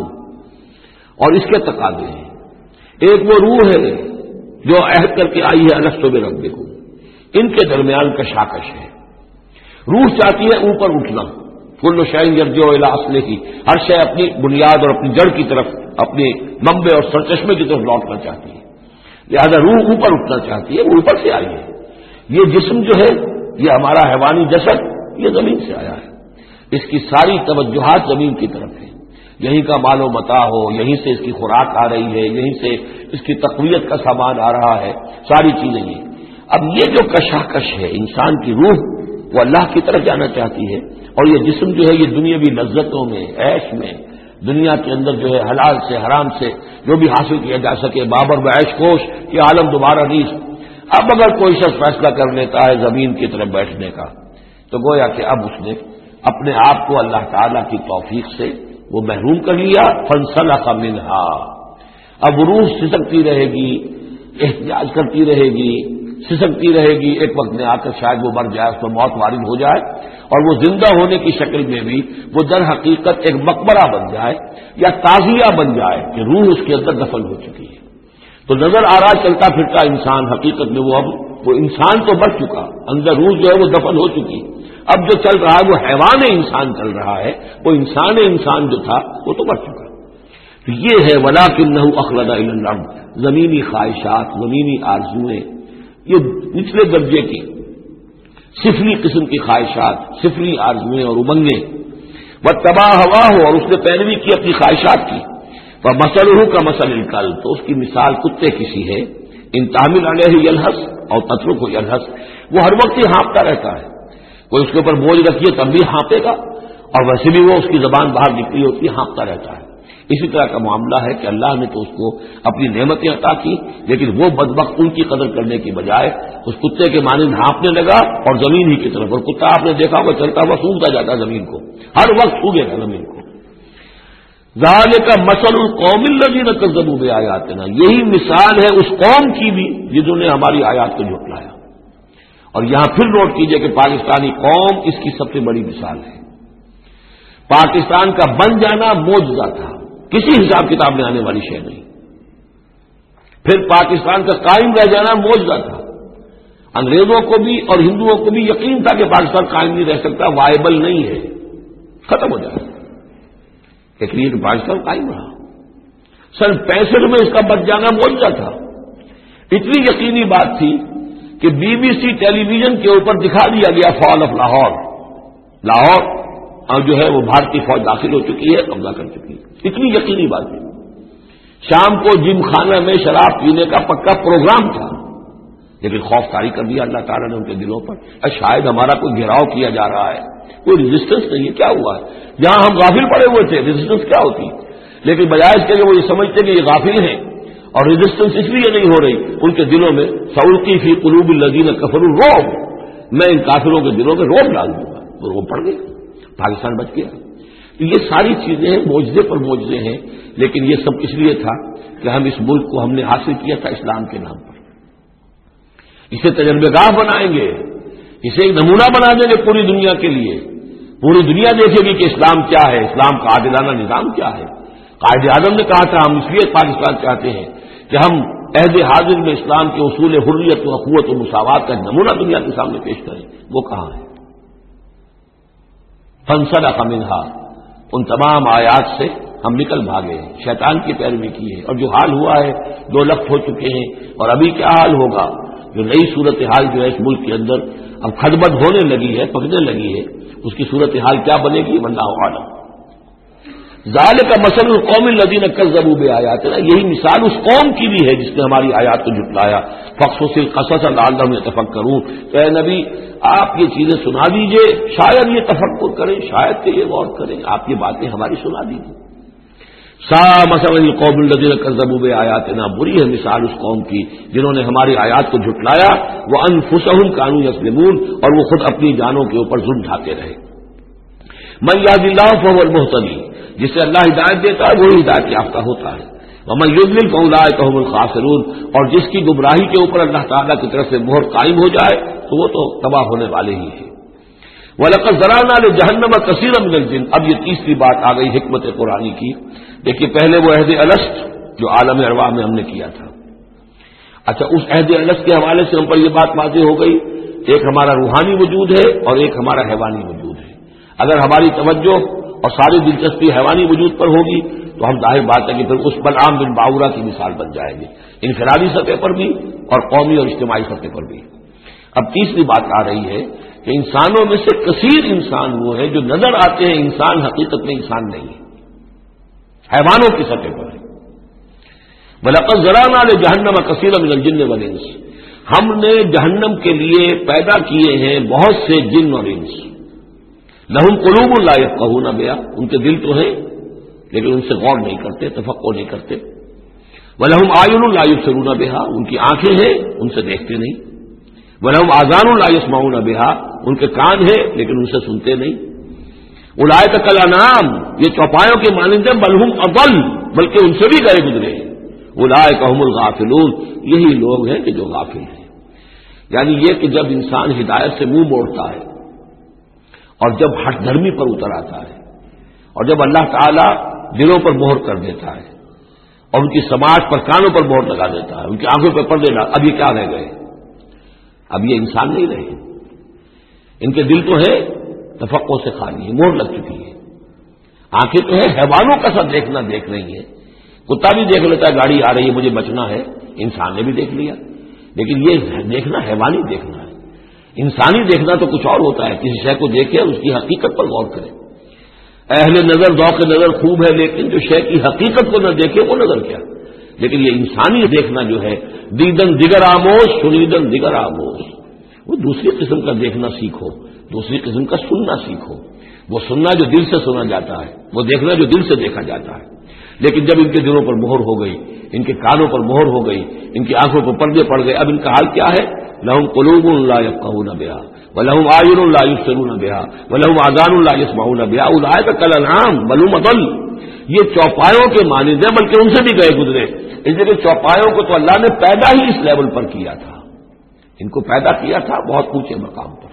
اور اس کے تقاضے ہیں۔ ایک وہ روح ہے جو عہد کر کے آئی ہے الست بربکم، ان کے درمیان کشاکش ہے۔ روح چاہتی ہے اوپر اٹھنا، کل شیء یرجع الی اصلہ، ہر شے اپنی بنیاد اور اپنی جڑ کی طرف، اپنے منبع اور سرچشمے کی طرف لوٹنا چاہتی ہے، لہذا روح اوپر اٹھنا چاہتی ہے، وہ اوپر سے آئی ہے۔ یہ جسم جو ہے، یہ ہمارا حیوانی جسد، یہ زمین سے آیا ہے، اس کی ساری توجہات زمین کی طرف ہے، یہیں کا مال و متاع ہو، یہیں سے اس کی خوراک آ رہی ہے، یہیں سے اس کی تقویت کا سامان آ رہا ہے، ساری چیزیں یہ۔ اب یہ جو کشاکش ہے، انسان کی روح وہ اللہ کی طرف جانا چاہتی ہے، اور یہ جسم جو ہے یہ دنیاوی لذتوں میں، عیش میں، دنیا کے اندر جو ہے حلال سے حرام سے جو بھی حاصل کیا جا سکے، بابر و عیش کوش یہ عالم دوبارہ نیز۔ اب اگر کوئی شخص فیصلہ کر لیتا ہے زمین کی طرف بیٹھنے کا، تو گویا کہ اب اس نے اپنے آپ کو اللہ تعالی کی توفیق سے وہ محروم کر لیا۔ فانسلخ منہا، اب روح سسکتی رہے گی، احتجاج کرتی رہے گی، سسکتی رہے گی، ایک وقت میں آ کر شاید وہ مر جائے، اس پر موت وارد ہو جائے، اور وہ زندہ ہونے کی شکل میں بھی وہ در حقیقت ایک مقبرہ بن جائے یا تعزیہ بن جائے کہ روح اس کے اندر دفن ہو چکی ہے۔ تو نظر آ رہا چلتا پھرتا انسان، حقیقت میں وہ اب وہ انسان تو مر چکا، اندر روح جو ہے وہ دفن ہو چکی، اب جو چل رہا ہے وہ حیوان انسان چل رہا ہے، وہ انسان انسان جو تھا وہ تو مر چکا۔ تو یہ ہے وَلَكِنَّهُ أَخْلَدَ إِلَى الْأَرْضِ، زمینی خواہشات، زمینی آرزوئیں، یہ نچلے درجے کی صفری قسم کی خواہشات، صفری آرزوئیں اور امنگیں، وَاتَّبَعَ هَوَاهُ، اور اس نے پیروی کی اپنی خواہشات کی، وَمَثَلُهُ كَمَثَلِ الْكَلْبِ، تو اس کی مثال کتے کی سی ہے، ان تحمل علیہ یلہث اور تترکہ یلہث، وہ ہر وقت ہی ہانپتا رہتا ہے، کوئی اس کے اوپر بوجھ رکھیے تب بھی ہانپے گا، اور ویسے بھی وہ اس کی زبان باہر نکلی ہوتی ہے، ہانپتا رہتا ہے۔ اسی طرح کا معاملہ ہے کہ اللہ نے تو اس کو اپنی نعمتیں عطا کی، لیکن وہ بدبخت ان کی قدر کرنے کی بجائے اس کتے کے مانند ہانپنے لگا اور زمین ہی کی طرف، اور کتا آپ نے دیکھا ہوگا چلتا ہوا سونگتا جاتا زمین کو، ہر وقت سونگے گا زمین کو۔ ذالک مثل القوم الذین کذبوا بآیاتنا، یہی مثال ہے اس قوم کی بھی جنہوں نے ہماری آیات کو جھٹلایا۔ اور یہاں پھر نوٹ کیجئے کہ پاکستانی قوم اس کی سب سے بڑی مثال ہے۔ پاکستان کا بن جانا معجزہ تھا، کسی حساب کتاب میں آنے والی شے نہیں۔ پھر پاکستان کا قائم رہ جانا معجزہ تھا، انگریزوں کو بھی اور ہندوؤں کو بھی یقین تھا کہ پاکستان قائم نہیں رہ سکتا، وائبل نہیں ہے، ختم ہو جائے گا، لیکن یہ کہ پاکستان قائم رہا۔ سن پینسٹھ میں اس کا بچ جانا معجزہ تھا، اتنی یقینی بات تھی کہ B B C television کے اوپر دکھا دیا گیا فال آف لاہور، لاہور اور جو ہے وہ بھارتی فوج داخل ہو چکی ہے، قبضہ کر چکی ہے، اتنی یقینی بات ہے۔ شام کو جم خانہ میں شراب پینے کا پکا پروگرام تھا، لیکن خوف طاری کر دیا اللہ تعالیٰ نے ان کے دلوں پر، شاید ہمارا کوئی گھیراؤ کیا جا رہا ہے، کوئی ریزسٹنس نہیں ہے، کیا ہوا ہے؟ جہاں ہم غافل پڑے ہوئے تھے ریزسٹنس کیا ہوتی، لیکن بجائے اس کے وہ یہ سمجھتے کہ یہ غافل ہیں اور ریزسٹنس اس لیے نہیں ہو رہی ان کے دلوں میں سألقی فی قلوب الذین کفروا الرعب، میں ان کافروں کے دلوں میں رعب ڈال دوں گا، وہ رعب پڑ گئی، پاکستان بچ گیا۔ یہ ساری چیزیں معجزے پر معجزے ہیں، لیکن یہ سب اس لیے تھا کہ ہم اس ملک کو ہم نے حاصل کیا تھا اسلام کے نام پر، اسے تجربہ گاہ بنائیں گے، اسے ایک نمونہ بنا دیں گے پوری دنیا کے لیے، پوری دنیا دیکھے گی کہ اسلام کیا ہے، اسلام کا عادلانہ نظام کیا ہے۔ قائد اعظم نے کہا تھا ہم اس لیے پاکستان چاہتے ہیں کہ ہم عہد حاضر میں اسلام کے اصول حریت و اخوت و مساوات کا نمونہ دنیا کے سامنے پیش کریں، وہ کہاں ہے؟ فانسلخ منھا، ان تمام آیات سے ہم نکل بھاگے ہیں، شیطان کی پیروی کی ہے، اور جو حال ہوا ہے دو لفظ ہو چکے ہیں، اور ابھی کیا حال ہوگا، جو نئی صورتحال جو ہے اس ملک کے اندر اب کھدبد ہونے لگی ہے، پکنے لگی ہے، اس کی صورتحال کیا بنے گی واللہ اعلم۔ ذالک مثل القوم الذین کذبوا بآیاتنا، یہی مثال اس قوم کی بھی ہے جس نے ہماری آیات کو جھٹلایا۔ فاقصص القصص لعلہم یتفکرون، تو اے نبی آپ یہ چیزیں سنا دیجئے، شاید یہ تفکر کریں، شاید کہ یہ غور کریں، آپ یہ باتیں ہماری سنا دیجئے۔ سا مثل القوم الذین کذبوا بآیاتنا، بری ہے مثال اس قوم کی جنہوں نے ہماری آیات کو جھٹلایا، وانفسہم کانوا یظلمون، اور وہ خود اپنی جانوں کے اوپر ظلم ڈھاتے رہے۔ من یہد اللہ فہو المہتدی، جسے اللہ ہدایت دیتا ہے وہی ہدایت یافتہ ہوتا ہے، ومن یضلل فاولئک هم الخاسرون، اور جس کی گمراہی کے اوپر اللہ تعالیٰ کی طرف سے مہر قائم ہو جائے تو وہ تو تباہ ہونے والے ہی ہیں۔ وَلَقَدْ ذَرَأْنَا لِجَهَنَّمَ كَثِيرًا مِنَ الْجِنِّ، اب یہ تیسری بات آ گئی حکمت قرآنی کی۔ دیکھیے پہلے وہ عہد الست جو عالم ارواح میں ہم نے کیا تھا، اچھا اس عہد الست کے حوالے سے ہم پر یہ بات واضح ہو گئی، ایک ہمارا روحانی وجود ہے اور ایک ہمارا حیوانی وجود ہے۔ اگر ہماری توجہ اور ساری دلچسپی حیوانی وجود پر ہوگی تو ہم ظاہر بات ہے کہ پھر اس بلعام بن باورا کی مثال بن جائے گی، انفرادی سطح پر بھی اور قومی اور اجتماعی سطح پر بھی۔ اب تیسری بات آ رہی ہے کہ انسانوں میں سے کثیر انسان وہ ہے جو نظر آتے ہیں انسان، حقیقت میں انسان نہیں ہے، حیوانوں کی سطح پر ہے۔ وَلَقَدْ ذَرَأْنَا لِجَهَنَّمَ كَثِيرًا مِنَ الْجِنِّ وَالْإِنسِ، ہم نے جہنم کے لیے پیدا کیے ہیں بہت سے جن اور انس۔ لہم قلوب لا یفقہون بہا، ان کے دل تو ہیں لیکن ان سے غور نہیں کرتے، تفقہ نہیں کرتے۔ وَلَهُمْ أَعْيُنٌ لَا يُبْصِرُونَ بہا، ان کی آنکھیں ہیں ان سے دیکھتے نہیں۔ وَلَهُمْ آذَانٌ لَا يَسْمَعُونَ بہا، ان کے کان ہیں لیکن ان سے سنتے نہیں۔ اولئک کالانعام، یہ چوپایوں کے مانند ہیں، بل ہم اضل، بلکہ ان سے بھی گئے گزرے ہیں۔ اولئک هم الغافلون، یہی لوگ ہیں کہ جو غافل ہیں۔ یعنی یہ کہ جب انسان ہدایت سے منہ موڑتا ہے اور جب ہٹ دھرمی پر اتر آتا ہے اور جب اللہ تعالیٰ دلوں پر مہر کر دیتا ہے اور ان کی سماعت پر کانوں پر مہر لگا دیتا ہے، ان کی آنکھوں پر پردے ڈال، اب یہ کیا رہ گئے؟ اب یہ انسان نہیں رہے، ان کے دل تو ہے تفقع سے خالی ہے، مہر لگ چکی ہے۔ آنکھیں تو ہے حیوانوں کا سا دیکھنا دیکھ رہی ہیں، کتا بھی دیکھ لیتا ہے گاڑی آ رہی ہے مجھے بچنا ہے، انسان نے بھی دیکھ لیا، لیکن یہ دیکھنا حیوانی دیکھنا ہے۔ انسانی دیکھنا تو کچھ اور ہوتا ہے، کسی شے کو دیکھے اس کی حقیقت پر غور کرے۔ اہل نظر ذوق نظر خوب ہے لیکن جو شے کی حقیقت کو نہ دیکھے وہ نظر کیا۔ لیکن یہ انسانی دیکھنا جو ہے، دیدن دیگر آموز سنیدن دیگر آموز، وہ دوسری قسم کا دیکھنا سیکھو، دوسری قسم کا سننا سیکھو۔ وہ سننا جو دل سے سنا جاتا ہے، وہ دیکھنا جو دل سے دیکھا جاتا ہے۔ لیکن جب ان کے دلوں پر مہر ہو گئی، ان کے کانوں پر مہر ہو گئی، ان کی آنکھوں پر پردے پڑ گئے، اب ان کا حال کیا ہے؟ لہم قلوب لا یفقہون بہا ولہم اعین لا یبصرون بہا ولہم آذان لا یسمعون بہا اولئک کالانعام بل هم اضل، یہ چوپایوں کے مانند ہیں بلکہ ان سے بھی گئے گزرے۔ اس لیے کہ چوپایوں کو تو اللہ نے پیدا ہی اس لیول پر کیا تھا، ان کو پیدا کیا تھا بہت اونچے مقام پر۔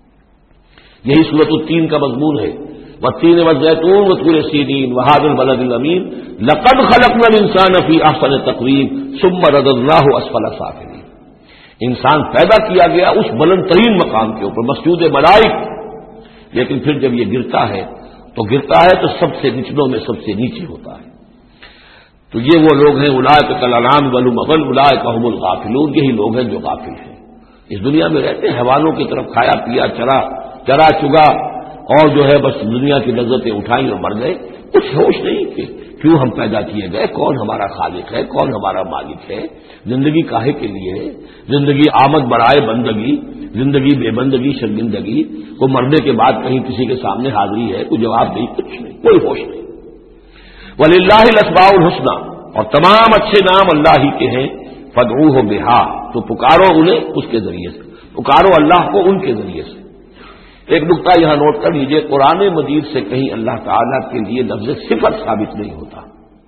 یہی سورۃ التین کا مضمون ہے، والتین والزیتون وطور سینین وہذا البلد الامین لقد خلقنا الانسان فی احسن تقویم ثم رددناہ اسفل سافلین، انسان پیدا کیا گیا اس بلند ترین مقام کے اوپر مسجود ملائک، لیکن پھر جب یہ گرتا ہے تو گرتا ہے تو سب سے نچلوں میں سب سے نیچے ہوتا ہے۔ تو یہ وہ لوگ ہیں اولئک کالانعام بل هم اضل اولئک هم الغافلون، یہی لوگ ہیں جو غافل ہیں، اس دنیا میں رہتے ہیں حیوانوں کی طرف کھایا پیا چرا چرا چگا اور جو ہے بس دنیا کی لذتیں اٹھائیں اور مر گئے، کچھ ہوش نہیں کہ کیوں ہم پیدا کیے گئے، کون ہمارا خالق ہے، کون ہمارا مالک ہے، زندگی کاہے کے لیے ہے، زندگی آمد برائے بندگی، زندگی بے بندگی شرمندگی، کو مرنے کے بعد کہیں کسی کے سامنے حاضری ہے، کوئی جواب نہیں، کچھ نہیں، کوئی ہوش نہیں۔ وَلِلَّهِ الْأَسْمَاءُ الْحُسْنَىٰ، اور تمام اچھے نام اللہ ہی کے ہیں، فادعوہ بہا، تو پکارو انہیں اس کے ذریعے سے، پکارو اللہ کو ان کے ذریعے سے۔ ایک نقطہ یہاں نوٹ کر لیجئے، قرآن مجید سے کہیں اللہ تعالیٰ کے لیے لفظ صفت ثابت نہیں ہوتا۔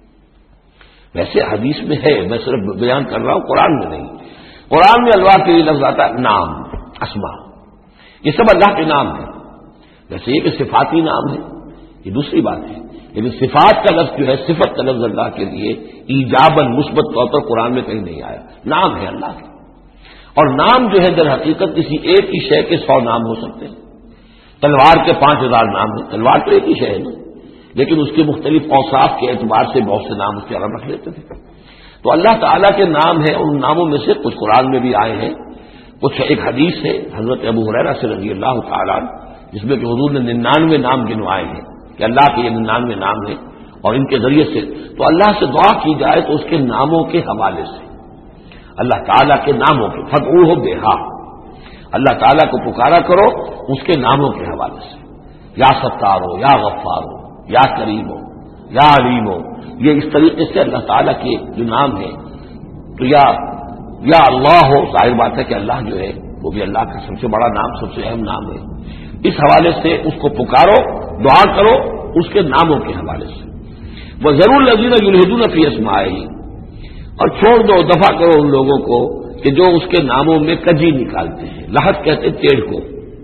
ویسے حدیث میں ہے، میں صرف بیان کر رہا ہوں، قرآن میں نہیں۔ قرآن میں اللہ کے لیے لفظ آتا ہے نام، اسما، یہ سب اللہ کے نام ہیں۔ ویسے یہ کہ صفاتی نام ہے یہ دوسری بات ہے، لیکن صفات کا لفظ جو ہے، صفت کا لفظ اللہ کے لیے ایجاباً مثبت طور پر قرآن میں کہیں نہیں آیا۔ نام ہے اللہ کے، اور نام جو ہے در حقیقت کسی ایک ہی شے کے سو نام ہو سکتے ہیں۔ تلوار کے پانچ ہزار نام ہیں، تلوار تو ایک ہی شے ہے نا، لیکن اس کے مختلف اوصاف کے اعتبار سے بہت سے نام اس کے عرب رکھ لیتے تھے۔ تو اللہ تعالیٰ کے نام ہیں، ان ناموں میں سے کچھ قرآن میں بھی آئے ہیں، کچھ ایک حدیث ہے حضرت ابو ہریرہ سے رضی اللہ تعالیٰ عنہ، جس میں کہ حضور نے ننانوے نام گنوائے ہیں کہ اللہ کے یہ ننانوے نام ہیں، اور ان کے ذریعے سے تو اللہ سے دعا کی جائے تو اس کے ناموں کے حوالے سے، اللہ تعالیٰ کے ناموں کے، فادعوہ بہا، اللہ تعالیٰ کو پکارا کرو اس کے ناموں کے حوالے سے، یا ستار ہو، یا غفار ہو، یا کریم ہو، یا علیم ہو، یہ اس طریقے سے اللہ تعالیٰ کے جو نام ہیں، تو یا یا اللہ ہو، ظاہر بات ہے کہ اللہ جو ہے وہ بھی اللہ کا سب سے بڑا نام، سب سے اہم نام ہے۔ اس حوالے سے اس کو پکارو، دعا کرو اس کے ناموں کے حوالے سے۔ وہ ضرور الذین یلحدون فی اسمائہ، اور چھوڑ دو، دفع کرو ان لوگوں کو کہ جو اس کے ناموں میں کجی نکالتے ہیں۔ لحد کہتے ہیں ٹیڑھ کو،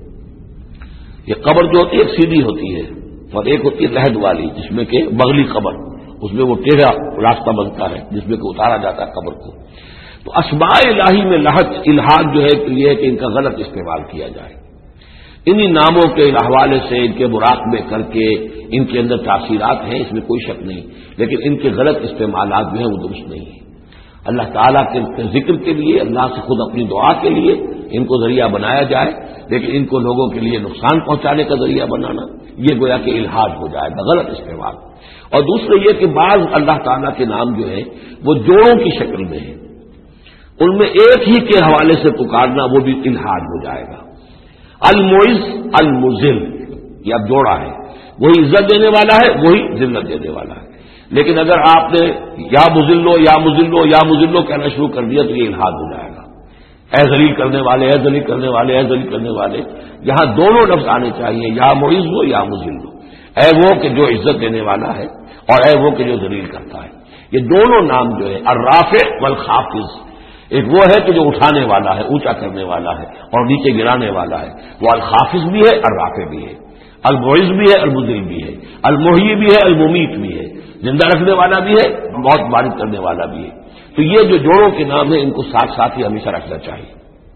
یہ قبر جو ہوتی ہے ایک سیدھی ہوتی ہے، اور ایک ہوتی ہے لحد والی جس میں کہ بغلی قبر، اس میں وہ ٹیڑھا راستہ بنتا ہے جس میں کہ اتارا جاتا ہے قبر کو۔ تو اسماء الہی میں لحد الحاد جو ہے تو یہ ہے کہ ان کا غلط استعمال کیا جائے، انہی ناموں کے حوالے سے ان کے مراقبے کر کے ان کے اندر تاثیرات ہیں، اس میں کوئی شک نہیں، لیکن ان کے غلط استعمالات جو ہیں وہ درست نہیں ہیں۔ اللہ تعالیٰ کے ذکر کے لیے، اللہ سے خود اپنی دعا کے لیے ان کو ذریعہ بنایا جائے، لیکن ان کو لوگوں کے لیے نقصان پہنچانے کا ذریعہ بنانا یہ گویا کہ الحاد ہو جائے گا، غلط استعمال۔ اور دوسرے یہ کہ بعض اللہ تعالیٰ کے نام جو ہیں وہ جوڑوں کی شکل میں ہیں، ان میں ایک ہی کے حوالے سے پکارنا وہ بھی الحاد ہو جائے گا۔ المعز المذل، یہ اب جوڑا ہے، وہی عزت دینے والا ہے، وہی ذلت دینے والا ہے، لیکن اگر آپ نے یا مذلو یا مذلو یا مذلو کہنا شروع کر دیا تو یہ الحاد ہو جائے گا۔ اے ذلیل کرنے والے، اے ذلیل کرنے والے، اے ذلیل کرنے والے، یہاں دونوں لفظ آنے چاہیے، یا معز ہو یا مذل ہو، اے وہ کہ جو عزت دینے والا ہے اور اے وہ کہ جو ذلیل کرتا ہے۔ یہ دونوں نام جو ہے الرافع والخافض، ایک وہ ہے کہ جو اٹھانے والا ہے، اونچا کرنے والا ہے اور نیچے گرانے والا ہے، وہ الخافض بھی ہے، الرافع بھی ہے، المعز بھی ہے، المذل بھی ہے، المحیی بھی ہے، الممیت بھی ہے، زندہ رکھنے والا بھی ہے، موت وارد کرنے والا بھی ہے۔ تو یہ جو جوڑوں کے نام ہیں ان کو ساتھ ساتھ ہی ہمیشہ رکھنا چاہیے۔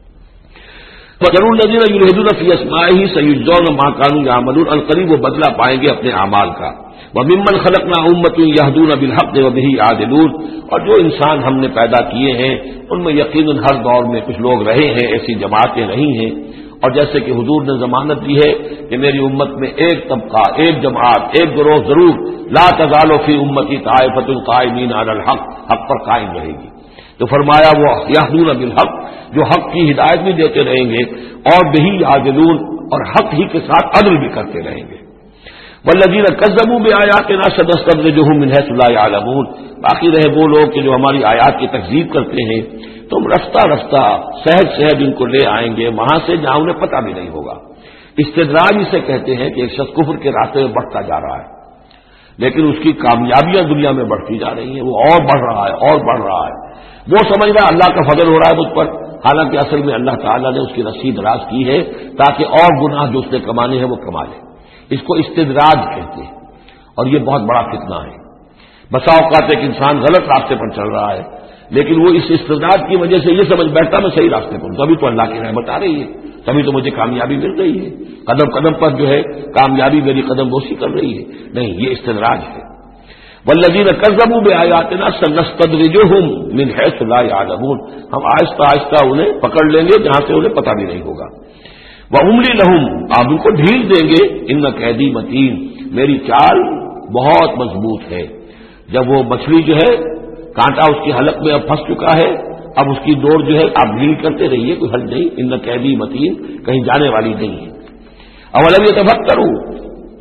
وَذَرُوا الَّذِينَ يُلْحِدُونَ فِي أَسْمَائِهِ سَيُجْزَوْنَ مَا كَانُوا يَعْمَلُونَ، القریب وہ بدلہ پائیں گے اپنے اعمال کا۔ وَمِمَّنْ خَلَقْنَا أُمَّةٌ يَهْدُونَ بِالْحَقِّ وَبِهِ يَعْدِلُونَ، اور جو انسان ہم نے پیدا کیے ہیں ان میں یقیناً ہر دور میں کچھ لوگ رہے ہیں، ایسی جماعتیں رہی ہیں، اور جیسے کہ حضور نے ضمانت دی ہے کہ میری امت میں ایک طبقہ، ایک جماعت، ایک گروہ ضرور، لا تزال فی امتی طائفۃ قائمین علی الحق، حق پر قائم رہے گی۔ تو فرمایا وہ یہدون بالحق، جو حق کی ہدایت بھی دیتے رہیں گے، اور بہی یعدلون، اور حق ہی کے ساتھ عدل بھی کرتے رہیں گے۔ والذین کذبوا بآیاتنا سنستدرجهم من حیث لا یعلمون، باقی رہے وہ لوگ کہ جو ہماری آیات کی تکذیب کرتے ہیں، تم رفتہ رفتہ سہج سہج ان کو لے آئیں گے وہاں سے جہاں انہیں پتہ بھی نہیں ہوگا۔ استدراج اسے کہتے ہیں کہ ایک شخص کفر کے راستے میں بڑھتا جا رہا ہے، لیکن اس کی کامیابیاں دنیا میں بڑھتی جا رہی ہیں، وہ اور بڑھ رہا ہے اور بڑھ رہا ہے، وہ سمجھ رہا ہے اللہ کا فضل ہو رہا ہے مجھ پر، حالانکہ اصل میں اللہ تعالیٰ نے اس کی رسی دراز کی ہے تاکہ اور گناہ جو اس نے کمانے ہیں وہ کما لے۔ اس کو استدراج کہتے ہیں، اور یہ بہت بڑا فتنہ ہے۔ بسا اوقات ایک انسان غلط راستے پر چل رہا ہے، لیکن وہ اس استدراج کی وجہ سے یہ سمجھ بیٹھتا میں صحیح راستے پر ہوں، تبھی تو اللہ کی رحمت آ رہی ہے، تبھی تو مجھے کامیابی مل رہی ہے، قدم قدم پر جو ہے کامیابی میری قدم بوسی کر رہی ہے۔ نہیں، یہ استدراج ہے۔ والذین کذبوا بآیاتنا سنستدرجهم من حیث لا یعلمون، ہم آہستہ آہستہ انہیں پکڑ لیں گے جہاں سے انہیں پتہ بھی نہیں ہوگا۔ وَأُمْلِي لَهُمْ، آپ ان کو ڈھیل دیں گے، ان قیدی متین، میری چال بہت مضبوط ہے۔ جب وہ مچھلی جو ہے کانٹا اس کی حلق میں اب پھنس چکا ہے، اب اس کی ڈور جو ہے آپ ڈھیل کرتے رہیے، کوئی حل نہیں، ان قیدی متین، کہیں جانے والی نہیں ہے۔ اولم یتفکروا،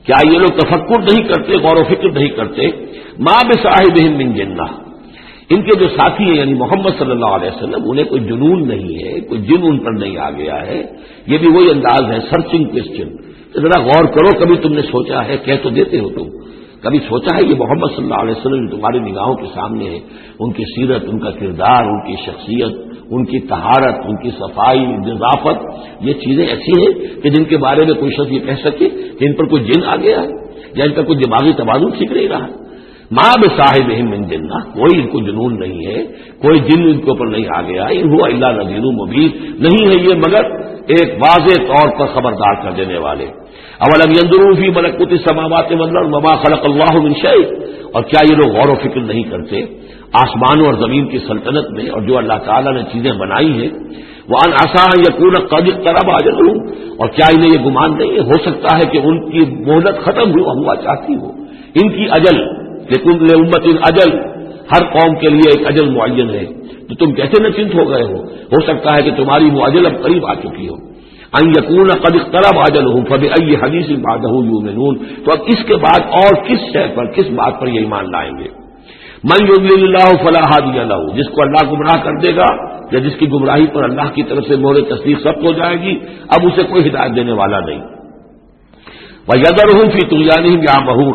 کیا یہ لوگ تفکر نہیں کرتے، غور و فکر نہیں کرتے؟ ما بصاحبہم من جنہ، ان کے جو ساتھی ہیں یعنی محمد صلی اللہ علیہ وسلم، انہیں کوئی جنون نہیں ہے، کوئی جن ان پر نہیں آ گیا ہے. یہ بھی وہی انداز ہے سرچنگ کوسچن. ذرا غور کرو، کبھی تم نے سوچا ہے؟ کہہ تو دیتے ہو تم، کبھی سوچا ہے یہ محمد صلی اللہ علیہ وسلم جو تمہاری نگاہوں کے سامنے ہے، ان کی سیرت، ان کا کردار، ان کی شخصیت، ان کی طہارت، ان کی صفائی، نظافت، یہ چیزیں ایسی ہیں کہ جن کے بارے میں کوئی شخص یہ کہہ سکے کہ ان پر کوئی جن آ گیا ہے یا ان کا کوئی دماغی توازن ٹھیک نہیں رہا. ماں بصاحبہم من جنہ، کوئی ان کو جنون نہیں ہے، کوئی جن ان کے اوپر نہیں آ گیا. ان ہوا الا نذیر مبین، نہیں ہے یہ مگر ایک واضح طور پر خبردار کر دینے والے. اولم ينظروا فی ملکوت السماوات والارض وما خلق اللہ من شیء، اور کیا یہ لوگ غور و فکر نہیں کرتے آسمانوں اور زمین کی سلطنت میں اور جو اللہ تعالیٰ نے چیزیں بنائی ہیں. وان عسى ان يكون قد اقترب اجلهم، اور کیا انہیں یہ گمان نہیں ہے ہو سکتا ہے کہ ان کی مہلت ختم ہوا ہوا چاہتی ہو، ان کی اجل، لیکن لامت اجل، ہر قوم کے لیے ایک اجل معین ہے. تو تم کیسے نچنت ہو گئے ہو؟ ہو سکتا ہے کہ تمہاری وہ اجل اب قریب آ چکی ہو. ان یکون قد اقترب اجلهم فبأي حدیث بعده یؤمنون، تو اب اس کے بعد اور کس شے پر، کس بات پر یہ ایمان لائیں گے؟ من یضلل اللہ فلا ہادی له، جس کو اللہ گمراہ کر دے گا یا جس کی گمراہی پر اللہ کی طرف سے مہر تصدیق ثبت ہو جائے گی، اب اسے کوئی ہدایت دینے والا نہیں. وَيَذَرُهُمْ فِي طُغْيَانِهِمْ يَعْمَهُونَ،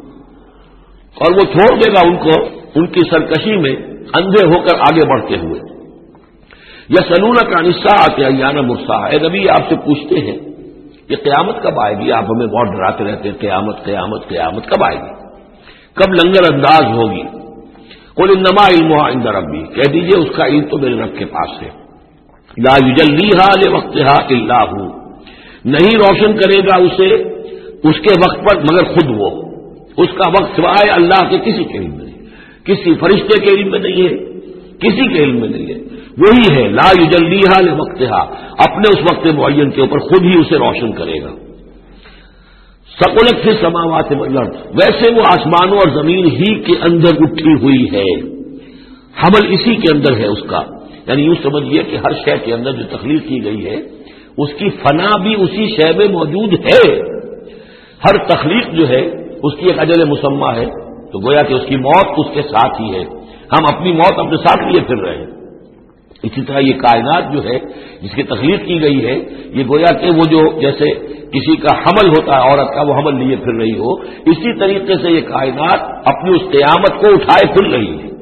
اور وہ چھوڑ دے گا ان کو ان کی سرکشی میں اندھے ہو کر آگے بڑھتے ہوئے. یسألونک عن الساعة ایان مرساها، اے نبی آپ سے پوچھتے ہیں کہ قیامت کب آئے گی؟ آپ ہمیں بہت ڈراتے رہتے ہیں قیامت قیامت قیامت کب آئے گی، کب لنگر انداز ہوگی؟ قل انما علمها عند ربی، کہہ دیجئے اس کا علم تو میرے رب کے پاس ہے. لا یجلیها لوقتها الا هو، نہیں روشن کرے گا اسے اس کے وقت پر مگر خود وہ، اس کا وقت سوائے اللہ کے کسی کے علم میں نہیں، کسی فرشتے کے علم میں نہیں ہے، کسی کے علم میں نہیں ہے. وہی ہے لا یجلیها لوقتها، اپنے اس وقت معین کے اوپر خود ہی اسے روشن کرے گا. ثقلت فی السماوات والارض، ویسے وہ آسمانوں اور زمین ہی کے اندر اٹھی ہوئی ہے، حمل اسی کے اندر ہے اس کا. یعنی یوں سمجھیے کہ ہر شے کے اندر جو تخلیق کی گئی ہے اس کی فنا بھی اسی شے میں موجود ہے. ہر تخلیق جو ہے اس کی ایک اجل مسمى ہے، تو گویا کہ اس کی موت اس کے ساتھ ہی ہے. ہم اپنی موت اپنے ساتھ لیے پھر رہے ہیں. اسی طرح یہ کائنات جو ہے جس کی تخلیق کی گئی ہے، یہ گویا کہ وہ جو جیسے کسی کا حمل ہوتا ہے عورت کا، وہ حمل لیے پھر رہی ہو، اسی طریقے سے یہ کائنات اپنی اس قیامت کو اٹھائے پھر رہی ہے.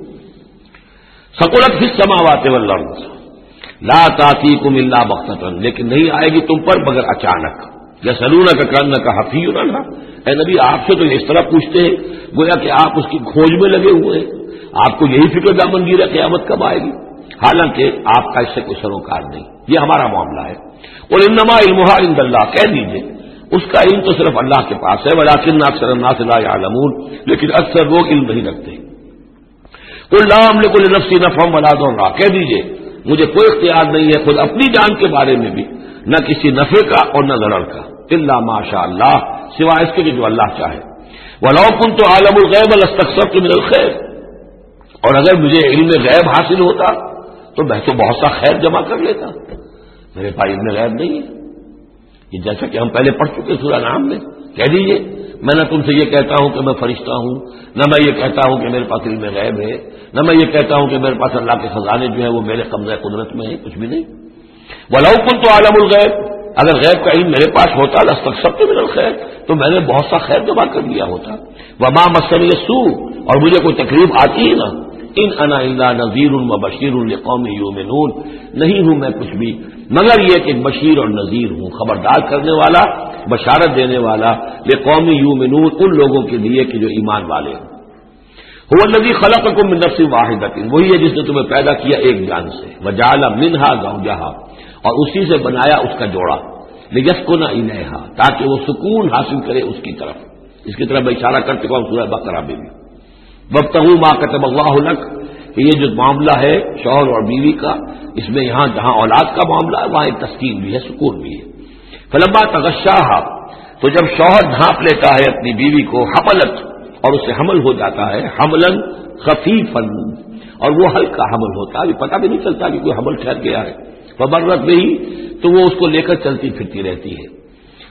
ثقلت فی السماوات والارض لا تاتیکم الا بغتۃ، لیکن نہیں آئے گی تم پر مگر اچانک. یسألونک کأنک حفی عنہا، اے نبی آپ سے تو اس طرح پوچھتے ہیں گویا کہ آپ اس کی کھوج میں لگے ہوئے ہیں، آپ کو یہی فکر دامنگیر ہے قیامت کب آئے گی، حالانکہ آپ کا اس سے کوئی سروکار نہیں. یہ ہمارا معاملہ ہے. اور انما علمها عند اللہ، کہہ دیجیے اس کا علم تو صرف اللہ کے پاس ہے. ولکن اکثر الناس لا يعلمون، لیکن اکثر لوگ علم نہیں رکھتے. قل لا املک لنفسی نفعا ولا ضرا، کہہ دیجیے مجھے کوئی اختیار نہیں ہے خود اپنی جان کے بارے میں بھی، نہ کسی نفع کا اور نہ ضرر کا، الا ما شاء اللہ، سوائے اس کے کہ جو اللہ چاہے. ولو كنت اعلم الغیب لاستكثرت من الخير، اور اگر مجھے علم غیب حاصل ہوتا تو میں تو بہت سا خیر جمع کر لیتا. میرے پاس علم غیب نہیں ہے. یہ جیسا کہ ہم پہلے پڑھ چکے سورہ انعام میں. کہہ دیجیے میں نہ تم سے یہ کہتا ہوں کہ میں فرشتہ ہوں، نہ میں یہ کہتا ہوں کہ میرے پاس علم غیب ہے، نہ میں یہ کہتا ہوں کہ میرے پاس اللہ کے خزانے جو ہیں وہ میرے قبضہ قدرت میں ہیں، کچھ بھی نہیں. ولو كنت اعلم الغیب، اگر غیب کا علم میرے پاس ہوتا لاستكثرت من الخير، تو میں نے بہت سا خیر جمع کر لیا ہوتا. وما مسنی السوء، اور مجھے کوئی تکلیف آتی ہی نہ. ان انا الا نذیر وبشیر لقوم یؤمنون، نہیں ہوں میں کچھ بھی مگر یہ کہ بشیر اور نذیر ہوں، خبردار کرنے والا، بشارت دینے والا، لقوم یؤمنون، ان لوگوں کے لیے کہ جو ایمان والے ہیں. هو الذی خلقکم من نفس واحدۃ، وہی ہے جس نے تمہیں پیدا کیا ایک جان سے، وجعل منها زوجها، اور اسی سے بنایا اس کا جوڑا، لیسکن الیہا، تاکہ وہ سکون حاصل کرے اس کی طرف. اس کی طرف میں اشارہ کر چکا ہوں سورہ بقرہ میں بھی. وابتغوا ما كتب الله لك، کہ یہ جو معاملہ ہے شوہر اور بیوی کا، اس میں یہاں جہاں اولاد کا معاملہ ہے وہاں ایک تسکین بھی ہے، سکون بھی ہے. فلما تغشاها، تو جب شوہر ڈھانپ لیتا ہے اپنی بیوی کو، حملت، اور اسے حمل ہو جاتا ہے، حملا خفیفا، اور وہ ہلکا حمل ہوتا ہے، پتہ بھی نہیں چلتا کہ کوئی حمل ٹھہر گیا ہے. فمرت به، تو وہ اس کو لے کر چلتی پھرتی رہتی ہے.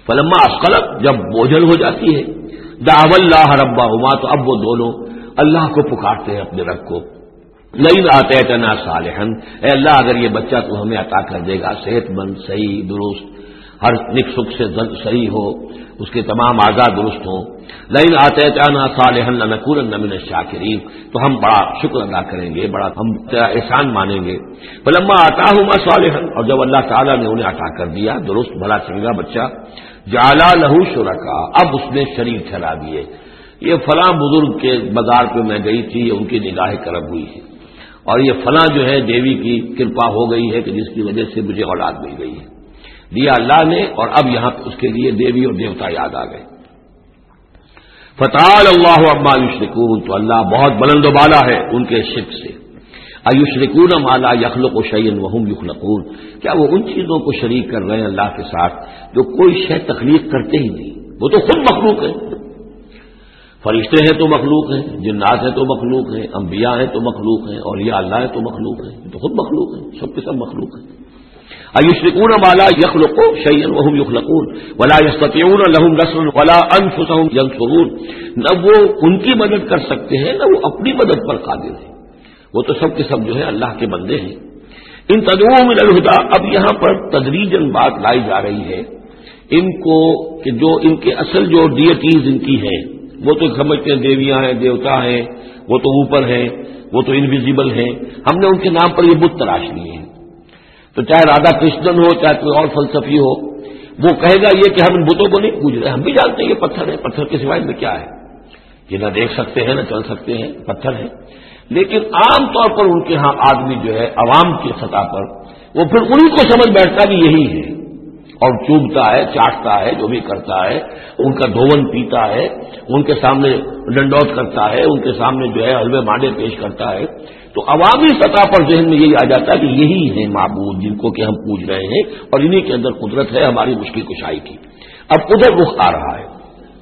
فلما اسقلت، جب بوجھل ہو جاتی ہے، دعوا اللہ ربہما، تو اب وہ دونوں اللہ کو پکارتے ہیں اپنے رب کو، لئن آتیتنا صالحا، اے اللہ اگر یہ بچہ تو ہمیں عطا کر دے گا صحت مند، صحیح، درست، ہر نک سکھ سے صحیح ہو، اس کے تمام اعضاء درست ہوں، لئن آتیتنا صالحا لنکونن من الشاکرین، تو ہم بڑا شکر ادا کریں گے، بڑا ہم تیرا احسان مانیں گے۔ فلما آتاہما صالحا، اور جب اللہ تعالیٰ نے انہیں عطا کر دیا درست بھلا چنگا بچہ، جعلا لہ شرکاء، اب اس نے شریک ٹھہرا دیے، یہ فلاں بزرگ کے مزار پہ میں گئی تھی، یہ ان کی نگاہ کرم ہوئی ہے، اور یہ فلاں جو ہے دیوی کی کرپا ہو گئی ہے کہ جس کی وجہ سے مجھے اولاد مل گئی ہے، دیا اللہ نے، اور اب یہاں اس کے لیے دیوی اور دیوتا یاد آ گئے۔ فتعالی اللہ عما یشرکون، تو اللہ بہت بلند و بالا ہے ان کے شرک سے۔ ایشرکون ما لا یخلق شیئا وهم یخلقون، کیا وہ ان چیزوں کو شریک کر رہے ہیں اللہ کے ساتھ جو کوئی شے تخلیق کرتے ہی نہیں، وہ تو خود مخلوق ہے، فرشتے ہیں تو مخلوق ہیں، جنات ہیں تو مخلوق ہیں، انبیاء ہیں تو مخلوق ہیں، اولیاء اللہ ہیں تو مخلوق ہیں، تو خود مخلوق ہیں، سب کے سب مخلوق ہیں۔ ایشرکون ما لا یخلق شیئا وهم یخلقون ولا یستطیعون لهم نصرا ولا انفسهم ینصرون، نہ وہ ان کی مدد کر سکتے ہیں نہ وہ اپنی مدد پر قادر ہیں، وہ تو سب کے سب جو ہے اللہ کے بندے ہیں۔ ان تدعوهم الى الهدى، اب یہاں پر تدریجاً بات لائی جا رہی ہے ان کو کہ جو ان کے اصل جو ڈیٹیز ان کی ہیں، وہ تو سمجھتے ہیں دیویاں ہیں، دیوتا ہیں، وہ تو اوپر ہیں، وہ تو انویزیبل ہیں، ہم نے ان کے نام پر یہ بت تراش لیے ہیں۔ تو چاہے رادھا کرشنن ہو، چاہے کوئی اور فلسفی ہو، وہ کہے گا یہ کہ ہم ان بتوں کو نہیں پوج رہے، ہم بھی جانتے ہیں یہ پتھر ہے، پتھر کے سوائے میں کیا ہے، یہ نہ دیکھ سکتے ہیں نہ چل سکتے ہیں، پتھر ہے۔ لیکن عام طور پر ان کے ہاں آدمی جو ہے عوام کی سطح پر وہ پھر انہیں کو سمجھ بیٹھتا کہ یہی ہے، اور چوبتا ہے، چاٹتا ہے، جو بھی کرتا ہے، ان کا دھون پیتا ہے، ان کے سامنے ڈنڈوت کرتا ہے، ان کے سامنے جو ہے حلوے مانڈے پیش کرتا ہے، تو عوامی سطح پر ذہن میں یہی آ جاتا ہے کہ یہی ہے معبود جن کو کہ ہم پوج رہے ہیں، اور انہی کے اندر قدرت ہے ہماری مشکل کشائی کی۔ اب ادھر رخ آ رہا ہے،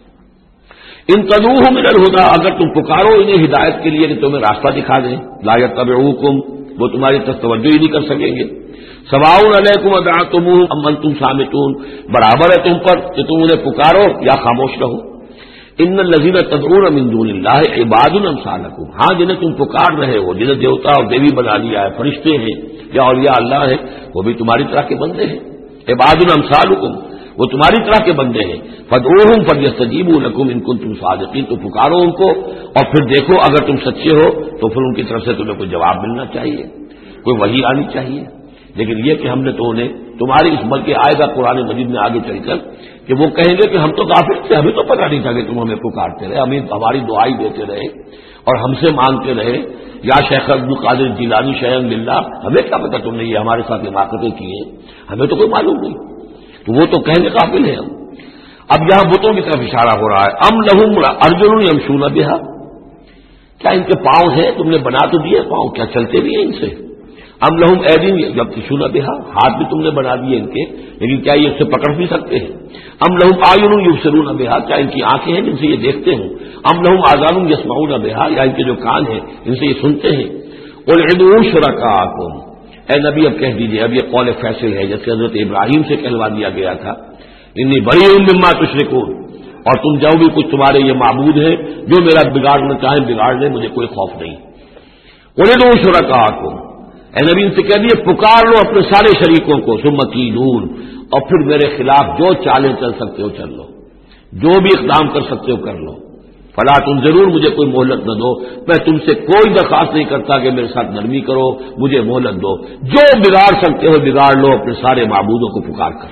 ان تدعوهم الى الهدى، اگر تم پکارو انہیں ہدایت کے لیے کہ تمہیں راستہ دکھا دیں، لا يتبعوكم، وہ تمہاری طرف توجہ ہی نہیں کر سکیں گے، سواء علیکم ادعوتموهم ام انتم صامتون، برابر ہے تم پر کہ تم انہیں پکارو یا خاموش رہو۔ ان الذین تدعون من دون اللہ عباد امثالکم، ہاں جنہیں تم پکار رہے ہو، جنہیں دیوتا اور دیوی بنا لیا ہے، فرشتے ہیں یا اولیاء اللہ ہے، وہ بھی تمہاری طرح کے بندے ہیں، عباد امثالکم، وہ تمہاری طرح کے بندے ہیں، فادعوهم فلیستجیبوا لکم ان کنتم صادقین، تو پکارو ان کو اور پھر دیکھو اگر تم سچے ہو تو پھر ان کی طرف سے تمہیں کوئی جواب ملنا چاہیے، کوئی وحی آنی چاہیے۔ لیکن یہ کہ ہم نے تو انہیں تمہاری اس بلکہ آئے گا قرآن مجید میں آگے چل کر کہ وہ کہیں گے کہ ہم تو غافل تھے، ہمیں تو پتہ نہیں تھا کہ تم ہمیں پکارتے رہے، ہمیں ہماری دعائی دیتے رہے اور ہم سے مانگتے رہے، یا شیخ عبد القادر جیلانی شیخ للہ، ہمیں کیا پتہ تم نے یہ ہمارے ساتھ حماقتیں کی ہیں، ہمیں تو کوئی معلوم نہیں، تو وہ تو کہیں گے قابل ہیں ہم۔ اب یہاں بتوں کی طرف اشارہ ہو رہا ہے، ام لہم ارجل یمشون بہا، کیا ان کے پاؤں ہیں، تم نے بنا تو دیے پاؤں، کیا چلتے بھی ہیں ان سے؟ ام لہم ایدین یبطشون بہا، ہاتھ بھی تم نے بنا دیے ان کے، لیکن کیا یہ اس سے پکڑ بھی سکتے ہیں؟ ام لہم اعین یبصرون بہا، کیا ان کی آنکھیں ہیں جن سے یہ دیکھتے ہوں؟ ام لہم آذان یسمعون بہا، یا ان کے جو کان ہیں ان سے یہ سنتے ہیں؟ قل ادعوا شرکاءکم، اے نبی اب کہہ دیجیے، اب یہ قول فیصل ہے جیسے حضرت ابراہیم سے کہلوا دیا گیا تھا، انی بریء مما تشرکون، اور تم جو بھی کچھ تمہارے یہ معبود ہیں جو میرا بگاڑنا چاہیں بگاڑ لیں، مجھے کوئی خوف نہیں۔ قل ادعوا شرکاءکم، اے نبی ان سے کہہ دیے پکار لو اپنے سارے شریکوں کو، ثم کیدون، اور پھر میرے خلاف جو چالیں چل سکتے ہو چل لو، جو بھی اقدام کر سکتے ہو کر لو، فلا تم ضرور مجھے کوئی مہلت نہ دو، میں تم سے کوئی درخواست نہیں کرتا کہ میرے ساتھ نرمی کرو، مجھے مہلت دو، جو بگاڑ سکتے ہو بگاڑ لو اپنے سارے معبودوں کو پکار کر۔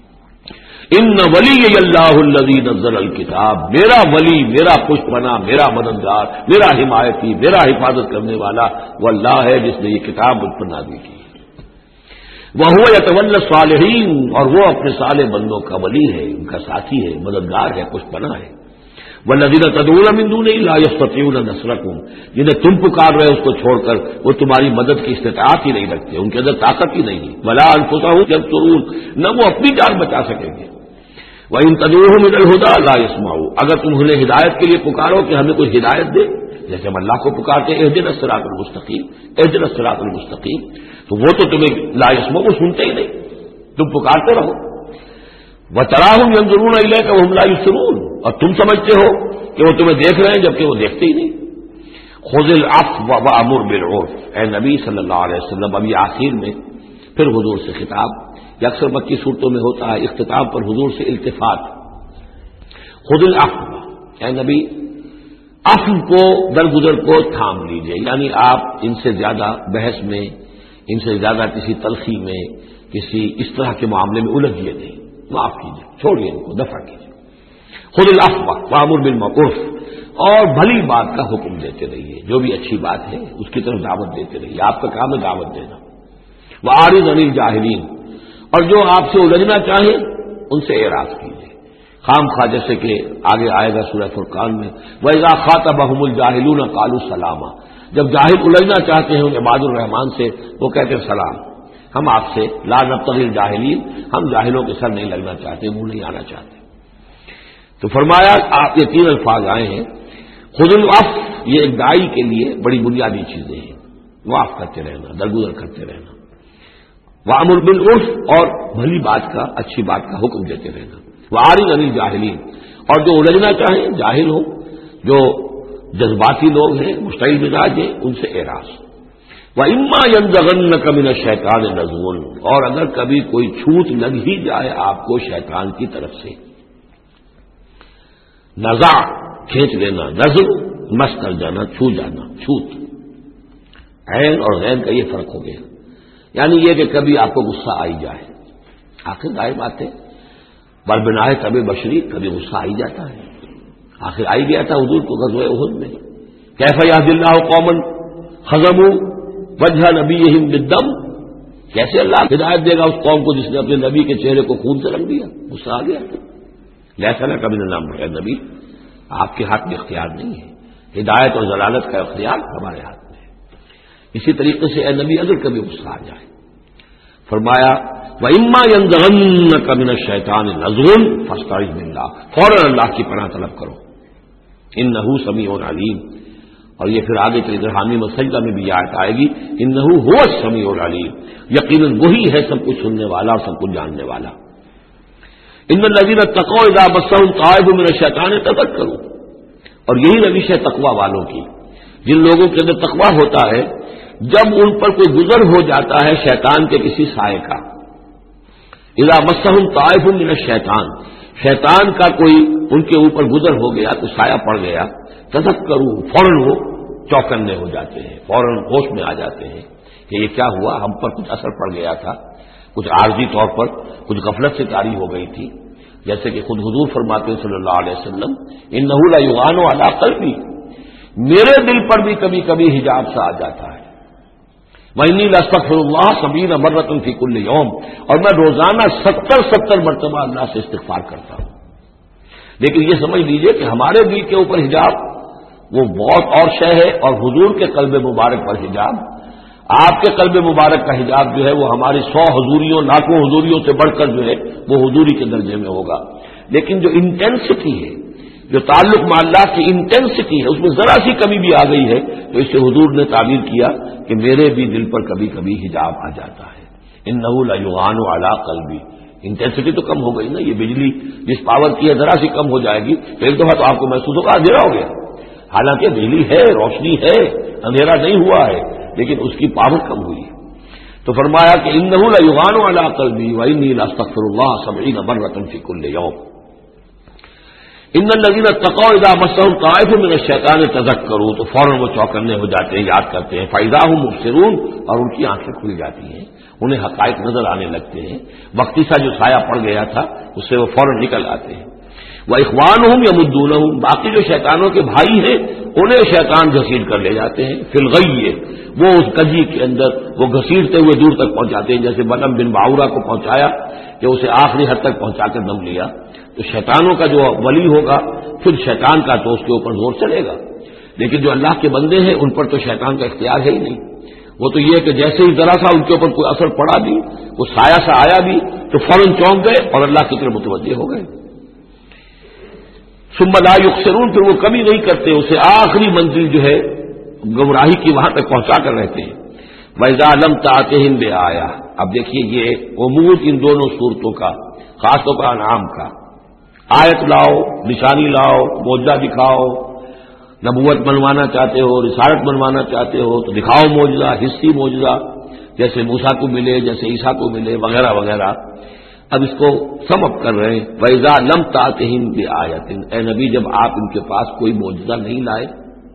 ان ولی اللہ الذی نزل الکتاب، میرا ولی، میرا خوش پناہ، میرا مددگار، میرا حمایتی، میرا حفاظت کرنے والا وہ اللہ ہے جس نے یہ کتاب مجھ پر نازل کی، وہو یتولی الصالحین، اور وہ اپنے صالح بندوں کا ولی ہے، ان کا ساتھی ہے، مددگار ہے، خوش پناہ ہے۔ والذین تدعون من دونہ لا یستطیعون نصرکم، جنہیں تم پکار رہے اس کو چھوڑ کر وہ تمہاری مدد کی استطاعت ہی نہیں رکھتے، ان کے اندر طاقت ہی نہیں ہے، ولا انفسہم ینصرون، نہ وہ اپنی جان بچا سکیں گے۔ وَإِن تَدْعُوهُمْ إِلَى الْهُدَىٰ لَا يَسْمَعُوا، اگر تم انہیں ہدایت کے لیے پکارو کہ ہمیں کوئی ہدایت دے، جیسے ہم اللہ کو پکارتے ہیں اهدنا الصراط المستقیم، اهدنا الصراط المستقیم، تو وہ تو تمہیں لا يسمعوا، سنتے ہی نہیں، تم پکارتے رہو۔ وتراہم ينظرون الیک وهم لا یبصرون، اور تم سمجھتے ہو کہ وہ تمہیں دیکھ رہے ہیں جبکہ وہ دیکھتے ہی نہیں۔ خذ العفو وامر بالعرف، اے نبی صلی اللہ علیہ وسلم، ابھی آخر میں پھر حضور سے خطاب، یہ اکثر مکی صورتوں میں ہوتا ہے اختتام پر حضور سے التفات۔ خذ العفو، اے نبی عفو کو، درگزر کو تھام لیجئے، یعنی آپ ان سے زیادہ بحث میں، ان سے زیادہ کسی تلخی میں، کسی اس طرح کے معاملے میں الجھیے نہیں، معاف کیجیے، چھوڑیے ان کو، دفع کیجیے۔ خذ العفو وامر بالمعروف، اور بھلی بات کا حکم دیتے رہیے، جو بھی اچھی بات ہے اس کی طرف دعوت دیتے رہیے، آپ کا کام ہے دعوت دینا۔ وَأَعْرِضْ عَنِ الْجَاهِلِينَ، اور جو آپ سے الجھنا چاہیں ان سے اعراض کیجیے، خام خواہ، جیسے کہ آگے آئے گا سورہ فرقان میں، وَإِذَا خَاطَبَهُمُ الْجَاهِلُونَ قَالُوا سَلَامًا، جب جاہل الجھنا چاہتے ہیں ان عباد الرحمان سے، وہ کہتے ہیں سلام، ہم آپ سے لا نبتغي الجاہلین، ہم جاہلوں کے سر نہیں لگنا چاہتے، منہ نہیں آنا چاہتے۔ تو فرمایا آپ یہ تین الفاظ آئے ہیں، خذ العفو، یہ ایک داعی کے لیے بڑی بنیادی چیزیں ہیں، معاف کرتے رہنا، درگزر کرتے رہنا، وامر بالعرف، اور بھلی بات کا، اچھی بات کا حکم دیتے رہنا، وَأَعْرِضْ عَنِ الْجَاهِلِينَ، اور جو الجھنا چاہیں، جاہل ہوں، جو جذباتی لوگ ہیں، مشتعل مزاج ہیں، ان سے اعراض۔ وَإِمَّا يَنزَغَنَّكَ مِنَ الشَّيْطَانِ نَزْغٌ، اور اگر کبھی کوئی چھوٹ لگ ہی جائے آپ کو شیطان کی طرف سے، نزع کھینچ لینا، نزغ مس کر جانا، چھو جانا، چھوت، عین اور غین کا یہ فرق ہو گیا، یعنی یہ کہ کبھی آپ کو غصہ آئی جائے، آخر ظاہر بات ہے بربناہ طب بشری، کبھی غصہ آئی جاتا ہے، آخر آئی گیا تھا حضور کو غزوہ احد میں، کیف یہدی اللہ قوما خضموا وجہ نبیہم بالدم، کیسے اللہ ہدایت دے گا اس قوم کو جس نے اپنے نبی کے چہرے کو خون سے رنگ دیا، غصہ آ گیا تھا۔ لیسا لک من الامر، اے نبی آپ کے ہاتھ میں اختیار نہیں ہے، ہدایت اور ضلالت کا اختیار ہمارے ہاتھ میں ہے۔ اسی طریقے سے اے نبی اگر کبھی غصہ آ جائے، فرمایا وَإِمَّا يَنزَغَنَّكَ مِنَ الشَّيْطَانِ نَزْغٌ فَاسْتَعِذْ بِاللَّهِ، فوراً اللہ کی پناہ طلب کرو، إِنَّهُ سَمِيعٌ عَلِيمٌ، اور یہ پھر آگے چلے کر حامی مسجدہ میں بھی آیت آئے گی، إِنَّهُ هُوَ السَّمِيعُ الْعَلِيمُ، یقیناً وہی ہے سب کچھ سننے والا اور سب کچھ جاننے والا۔ إِنَّ الَّذِينَ اتَّقَوْا إِذَا مَسَّهُمْ طَائِفٌ مِّنَ الشَّيْطَانِ تَذَكَّرُوا، اور یہی روش ہے تقوی والوں کی، جن لوگوں کے اندر تقوی ہوتا ہے، جب ان پر کوئی گزر ہو جاتا ہے شیطان کے کسی سائے کا، اذا مسهم طائف من الشیطان، شیطان کا کوئی ان کے اوپر گزر ہو گیا، تو سایہ پڑ گیا، تذکروا، فوراً وہ چوکنے ہو جاتے ہیں، فوراً ہوش میں آ جاتے ہیں کہ یہ کیا ہوا، ہم پر کچھ اثر پڑ گیا تھا، کچھ عارضی طور پر کچھ غفلت سے طاری ہو گئی تھی، جیسے کہ خود حضور فرماتے ہیں صلی اللہ علیہ وسلم، انہ لیغان علی قلبی، میرے دل پر بھی کبھی کبھی حجاب سا آ جاتا ہے، وَإِنِّي لَأَسْتَغْفِرُ اللَّهَ سَبْعِينَ مَرَّةً فِي كُلِّ يَوْمٍ، اور میں روزانہ ستر ستر مرتبہ اللہ سے استغفار کرتا ہوں۔ لیکن یہ سمجھ لیجئے کہ ہمارے دل کے اوپر حجاب وہ بہت اور شے ہے، اور حضور کے قلب مبارک پر حجاب، آپ کے قلب مبارک کا حجاب جو ہے وہ ہماری سو حضوریوں لاکھوں حضوریوں سے بڑھ کر جو ہے وہ حضوری کے درجے میں ہوگا، لیکن جو انٹینسٹی ہے، جو تعلق مع اللہ کی انٹینسٹی ہے، اس میں ذرا سی کمی بھی آ گئی ہے، تو اس سے حضور نے تعبیر کیا کہ میرے بھی دل پر کبھی کبھی حجاب آ جاتا ہے، انہ لیغان علی قلبی، انٹینسٹی تو کم ہو گئی نا، یہ بجلی جس پاور کی ہے ذرا سی کم ہو جائے گی تو ایک دفعہ تو آپ کو محسوس ہوگا اندھیرا ہو گیا، حالانکہ بجلی ہے، روشنی ہے، اندھیرا نہیں ہوا ہے، لیکن اس کی پاور کم ہوئی ہے۔ تو فرمایا کہ انہ لیغان علی قلبی وانی لاستغفر اللہ سبعین مرۃ فی کل یوم، ان الذین اتقوا اذا مسهم طائف من الشیطان تذکروا، تو فوراً وہ چوکنے ہو جاتے ہیں، یاد کرتے ہیں، فاذا هم مبصرون، اور ان کی آنکھیں کھل جاتی ہیں، انہیں حقائق نظر آنے لگتے ہیں، وقتی سا جو سایہ پڑ گیا تھا اس سے وہ فوراً نکل آتے ہیں۔ وَإِخْوَانُهُمْ يَمُدُّونَهُمْ، باقی جو شیطانوں کے بھائی ہیں انہیں شیطان گھسیٹ کر لے جاتے ہیں، فی الغی، وہ اس گجی کے اندر وہ گھسیٹتے ہوئے دور تک پہنچاتے ہیں، جیسے بلم بن باورا کو پہنچایا کہ اسے آخری حد تک پہنچا کر دم لیا، تو شیطانوں کا جو ولی ہوگا پھر شیطان کا تو اس کے اوپر زور چلے گا، لیکن جو اللہ کے بندے ہیں ان پر تو شیطان کا اختیار ہے ہی نہیں، وہ تو یہ کہ جیسے ہی ذرا سا ان کے اوپر کوئی اثر پڑا بھی، وہ سایہ سا آیا بھی تو فوراً چونک گئے اور اللہ کی طرف متوجہ ہو گئے۔ ثم لا یخسرون، پھر وہ کمی نہیں کرتے، اسے آخری منزل جو ہے گمراہی کی وہاں تک پہنچا کر رہتے ہیں۔ وَإِذَا لَمْ تَأْتِهِمْ بِآیَةٍ، اب دیکھیے یہ عمود ان دونوں صورتوں کا، خاص طور پر انعام کا، آیت لاؤ، نشانی لاؤ، معجزہ دکھاؤ، نبوت منوانا چاہتے ہو، رسالت منوانا چاہتے ہو تو دکھاؤ معجزہ، حصی معجزہ جیسے موسیٰ کو ملے، جیسے عیسیٰ کو ملے، وغیرہ وغیرہ۔ اب اس کو سم اپ کر رہے ہیں، وَإِذَا لَمْ تَأْتِهِمْ بِآيَةٍ، اے نبی جب آپ ان کے پاس کوئی معجزہ نہیں لائے،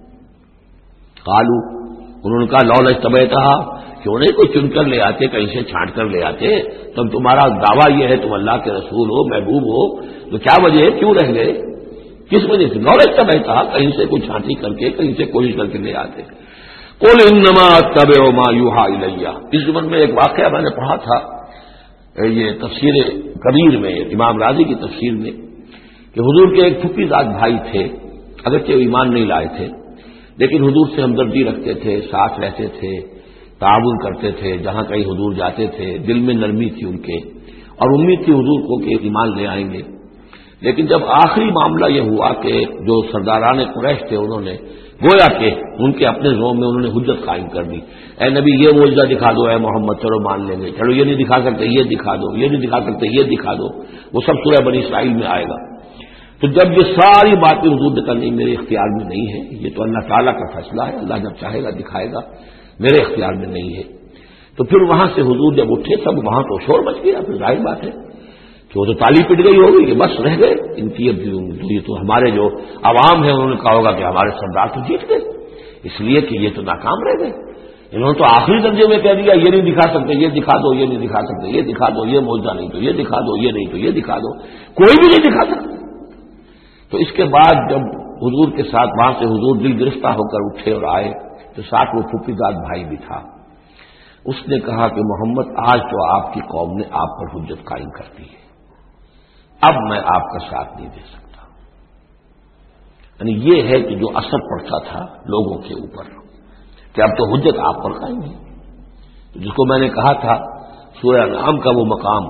قالوا، انہوں نے کہا لولا اجتبیتها، کیوں نہیں کوئی چن کر لے آتے، کہیں سے چھانٹ کر لے آتے، تب تمہارا دعویٰ یہ ہے تم اللہ کے رسول ہو، محبوب ہو، تو کیا وجہ ہے، کیوں رہ گئے، کس وجہ سے؟ لولا اجتبیتها، کہیں سے کوئی چھانٹی کر کے، کہیں سے کوشش کر کے لے آتے۔ قل انما اتبع ما یوحى الی، اس زمن میں ایک واقعہ میں نے پڑھا تھا یہ تفسیر کبیر میں، امام راضی کی تفسیر میں، کہ حضور کے ایک پھپھی زاد بھائی تھے، اگرچہ وہ ایمان نہیں لائے تھے لیکن حضور سے ہمدردی رکھتے تھے، ساتھ رہتے تھے، تعاون کرتے تھے، جہاں کہیں حضور جاتے تھے، دل میں نرمی تھی ان کے، اور امید تھی حضور کو کہ ایمان لے آئیں گے۔ لیکن جب آخری معاملہ یہ ہوا کہ جو سرداران قریش تھے انہوں نے گویا کہ ان کے اپنے زوم میں انہوں نے حجت قائم کر دی، اے نبی یہ معجزہ دکھا دو، اے محمد چلو مان لیں گے، چلو یہ نہیں دکھا سکتے یہ دکھا دو، یہ نہیں دکھا سکتے یہ دکھا دو، وہ سب سورہ بنی اسرائیل میں آئے گا۔ تو جب یہ ساری باتیں حضور نے کرنی میرے اختیار میں نہیں ہے، یہ تو اللہ تعالیٰ کا فیصلہ ہے، اللہ جب چاہے گا دکھائے گا، میرے اختیار میں نہیں ہے، تو پھر وہاں سے حضور جب اٹھے سب وہاں تو شور مچ گیا، پھر ظاہر بات ہے کہ وہ تو تالی پٹ گئی ہوگی کہ بس رہ گئے ان کی، اب یہ تو ہمارے جو عوام ہیں انہوں نے کہا ہوگا کہ ہمارے سردار تو جیت گئے، اس لیے کہ یہ تو ناکام رہ گئے، انہوں نے تو آخری درجے میں کہہ دیا یہ نہیں دکھا سکتے یہ دکھا دو، یہ نہیں دکھا سکتے یہ دکھا دو، یہ معجزہ نہیں تو یہ دکھا دو، یہ نہیں تو یہ دکھا دو، کوئی بھی نہیں دکھا سکتا۔ تو اس کے بعد جب حضور کے ساتھ وہاں سے حضور دل گرفتہ ہو کر اٹھے اور آئے تو ساتھ وہ پھوپھی زاد بھائی بھی تھا، اس نے کہا کہ محمد آج تو آپ کی قوم نے آپ پر حجت قائم کر دی ہے، اب میں آپ کا ساتھ نہیں دے سکتا۔ یعنی یہ ہے کہ جو اثر پڑتا تھا لوگوں کے اوپر کہ اب تو حجت آپ پر قائم ہے، جس کو میں نے کہا تھا سورہ انعام کا وہ مقام،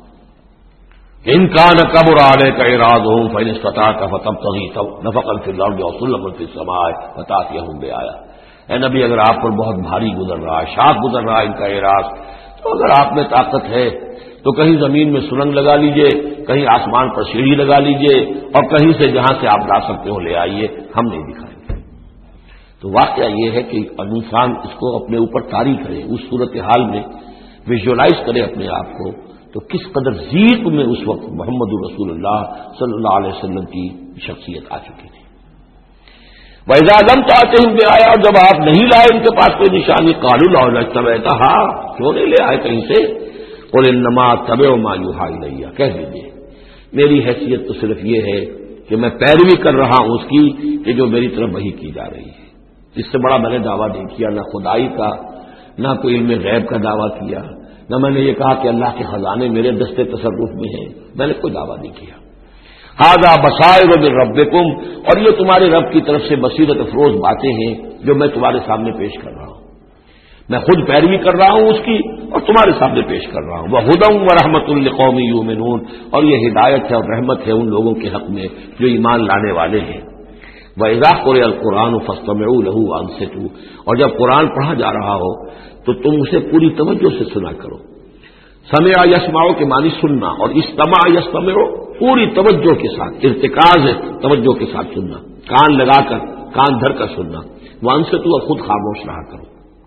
ان کان کبر علیک اعراضهم فإن استطعت فتبتغي نفقا في الارض وسلما في السماء فتأتيهم بآية، اے نبی اگر آپ پر بہت بھاری گزر رہا ہے، شاق گزر رہا ہے ان کا اعراض، تو اگر آپ میں طاقت ہے تو کہیں زمین میں سرنگ لگا لیجئے، کہیں آسمان پر سیڑھی لگا لیجئے، اور کہیں سے جہاں سے آپ لا سکتے ہو لے آئیے، ہم نہیں دکھائیں گے۔ تو واقعہ یہ ہے کہ انسان اس کو اپنے اوپر طاری کرے، اس صورتحال میں ویژولائز کرے اپنے آپ کو، تو کس قدر ضیق میں اس وقت محمد رسول اللہ صلی اللہ علیہ وسلم کی شخصیت آ چکی تھی۔ وَإِذَا لَمْ تَأْتِهِمْ بِآيَةٍ، اور جب آپ نہیں لائے ان کے پاس کوئی نشانی، قَالُوا لَوْلَا اجْتَبَيْتَهَا، کیوں نہیں لے آئے کہیں سے، قُلْ إِنَّمَا أَتَّبِعُ مَا يُوحَىٰ إِلَيَّ، کہہ دیجیے میری حیثیت تو صرف یہ ہے کہ میں پیروی کر رہا ہوں اس کی کہ جو میری طرف وحی کی جا رہی ہے، اس سے بڑا میں نے دعویٰ نہیں کیا، نہ خدائی کا، نہ کوئی علم غیب کا دعویٰ کیا، نہ میں نے یہ کہا کہ اللہ کے خزانے میرے دستے تصرف میں ہیں، میں نے کوئی دعویٰ نہیں کیا۔ ھذا بصائر من ربکم، اور یہ تمہارے رب کی طرف سے بصیرت افروز باتیں ہیں جو میں تمہارے سامنے پیش کر رہا ہوں، میں خود پیروی کر رہا ہوں اس کی اور تمہارے سامنے پیش کر رہا ہوں۔ وہدی ورحمۃ لقوم یؤمنون، اور یہ ہدایت ہے اور رحمت ہے ان لوگوں کے حق میں جو ایمان لانے والے ہیں۔ وَإِذَا قُرِئَ الْقُرْآنُ فَاسْتَمِعُوا لَهُ وَأَنصِتُوا، اور جب قرآن پڑھا جا رہا ہو تو تم اسے پوری توجہ سے سنا کرو۔ سمع یسمع کے معنی سننا، اور استمع یستمع پوری توجہ کے ساتھ، ارتکاز توجہ کے ساتھ سننا، کان لگا کر کان دھر کر سننا، وانصتوا اور خود خاموش رہا کرو۔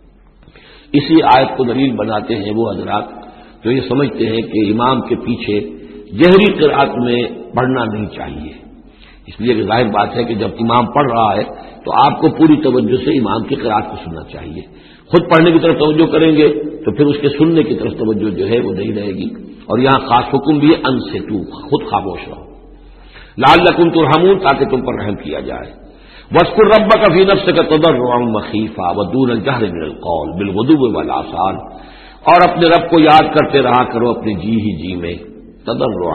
اسی آیت کو دلیل بناتے ہیں وہ حضرات جو یہ سمجھتے ہیں کہ امام کے پیچھے جہری قرأت میں پڑھنا نہیں چاہیے، اس لیے کہ ظاہر بات ہے کہ جب امام پڑھ رہا ہے تو آپ کو پوری توجہ سے امام کی قرأت کو سننا چاہیے، خود پڑھنے کی طرف توجہ کریں گے تو پھر اس کے سننے کی طرف توجہ جو ہے وہ نہیں رہے گی۔ اور یہاں خاص حکم بھی ہے انصتوا، خود خاموش رہو، لعلکم ترحمون، تاکہ تم پر رحم کیا جائے۔ واذکر ربک فی نفسک تضرعا وخیفا ودون الجہر من القول بالغدو والآصال، اور اپنے رب کو یاد کرتے رہا کرو اپنے جی ہی جی میں، تضرعا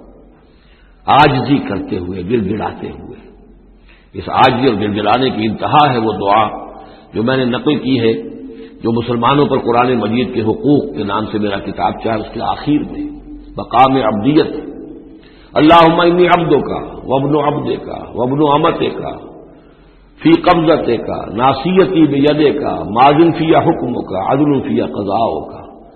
عاجزی کرتے ہوئے، گر گڑاتے ہوئے۔ اس عاجزی اور گر گڑانے کی انتہا ہے وہ دعا جو میں نے نقل کی ہے، جو مسلمانوں پر قرآن مجید کے حقوق کے نام سے میرا کتاب چاہ اس کے آخر میں مقام عبدیت، اللہم انی عبدک وابن عبدک وابن امتک فی قبضتک ناصیتی بیدک ماض فی حکمک عدل فی قضاؤک،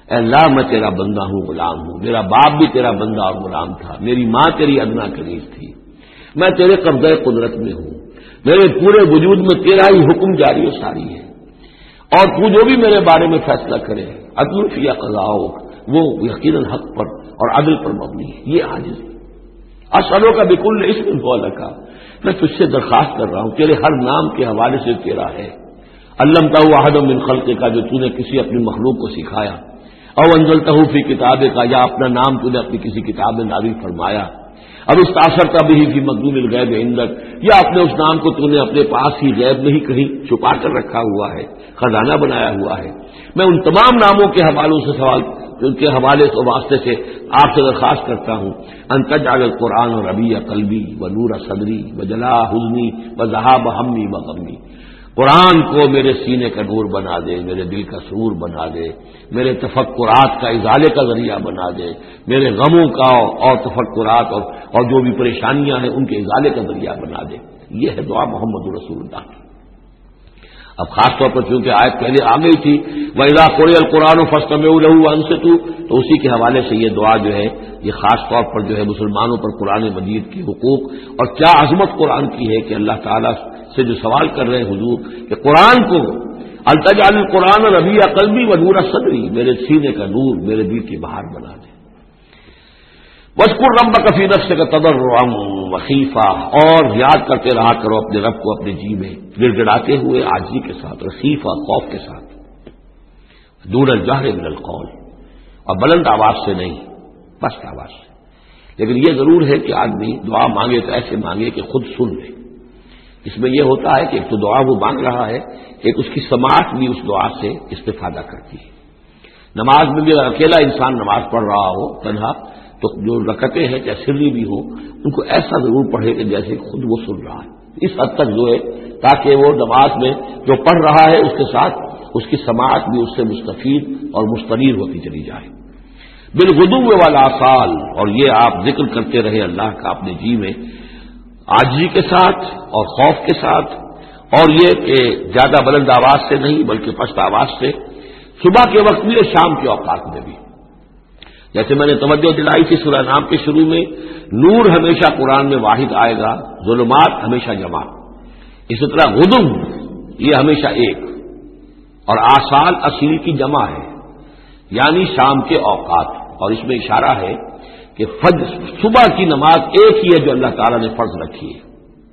اے اللہ میں تیرا بندہ ہوں، غلام ہوں، میرا باپ بھی تیرا بندہ اور غلام تھا، میری ماں تیری ادنا کنیز تھی، میں تیرے قبضۂ قدرت میں ہوں، میرے پورے وجود میں تیرا ہی حکم جاری و ساری ہے، اور تو جو بھی میرے بارے میں فیصلہ کرے عدل فی قضاء وہ یقیناً حق پر اور عدل پر مبنی ہے۔ یہ عاجزی اسألو کا بکل اسم ہو لکا، میں تجھ سے درخواست کر رہا ہوں تیرے ہر نام کے حوالے سے تیرا ہے، علمتہ احد من خلق کا جو تو نے کسی اپنی مخلوق کو سکھایا، او انزلتہ فی کتاب کا یا اپنا نام تو نے اپنی کسی کتاب میں نازل فرمایا، اب استاثرت به فی مکنون الغیب عندک یا اپنے اس نام کو تو نے اپنے پاس ہی غیب میں ہی کہیں چھپا کر رکھا ہوا ہے، خزانہ بنایا ہوا ہے، میں ان تمام ناموں کے حوالوں سے سوال ان کے حوالے سے واسطے سے آپ سے درخواست کرتا ہوں ان تجعل القرآن ربیع قلبی و نور صدری و جلاء حزنی و ذہاب ہمی و غمی، قرآن کو میرے سینے کا نور بنا دے، میرے دل کا سرور بنا دے، میرے تفکرات کا ازالے کا ذریعہ بنا دے، میرے غموں کا اور تفکرات اور اور جو بھی پریشانیاں ہیں ان کے ازالے کا ذریعہ بنا دے۔ یہ ہے دعا محمد رسول اللہ کی۔ اب خاص طور پر چونکہ آیت پہلے آ گئی تھی وَإِذَا قُرِئَ الْقُرْآنُ فَاسْتَمِعُوا لَهُ وَأَنصِتُوا، تو اسی کے حوالے سے یہ دعا جو ہے یہ خاص طور پر جو ہے مسلمانوں پر قرآن مجید کی حقوق اور کیا عظمت قرآن کی ہے کہ اللہ تعالیٰ سے جو سوال کر رہے ہیں حضور کہ قرآن کو التجعل القرآن ربیع قلبی و نور صدری، میرے سینے کا نور، میرے دل کی بہار بنا دے۔ وَاذْكُرْ رَبَّكَ فِي نَفْسِكَ تَضَرُّعًا وَخِيفَةً، اور یاد کرتے رہا کرو اپنے رب کو اپنے جی میں گڑ گڑاتے ہوئے عاجزی کے ساتھ، خیفہ خوف کے ساتھ، دون الجہر من القول، اور بلند آواز سے نہیں پست آواز سے۔ لیکن یہ ضرور ہے کہ آدمی دعا مانگے تو ایسے مانگے کہ خود سن لے۔ اس میں یہ ہوتا ہے کہ ایک تو دعا وہ مانگ رہا ہے، ایک اس کی سماعت بھی اس دعا سے استفادہ کرتی ہے۔ نماز میں بھی اگر اکیلا انسان نماز پڑھ رہا ہو تنہا تو جو رکعتیں ہیں چاہے سری بھی ہو ان کو ایسا ضرور پڑھے کہ جیسے خود وہ سن رہا ہے، اس حد تک جو ہے تاکہ وہ نماز میں جو پڑھ رہا ہے اس کے ساتھ اس کی سماعت بھی اس سے مستفید اور مستنیر ہوتی چلی جائے۔ بالغدو والآصال، اور یہ آپ ذکر کرتے رہے اللہ کا اپنے جی میں عاجزی کے ساتھ اور خوف کے ساتھ، اور یہ کہ زیادہ بلند آواز سے نہیں بلکہ پست آواز سے، صبح کے وقت بھی اور شام کے اوقات میں بھی۔ جیسے میں نے توجہ دلائی تھی سورہ نام کے شروع میں، نور ہمیشہ قرآن میں واحد آئے گا، ظلمات ہمیشہ جمع، اسی طرح غدو یہ ہمیشہ ایک، اور آصال اصیل کی جمع ہے یعنی شام کے اوقات، اور اس میں اشارہ ہے کہ فجر صبح کی نماز ایک ہی ہے جو اللہ تعالیٰ نے فرض رکھی ہے،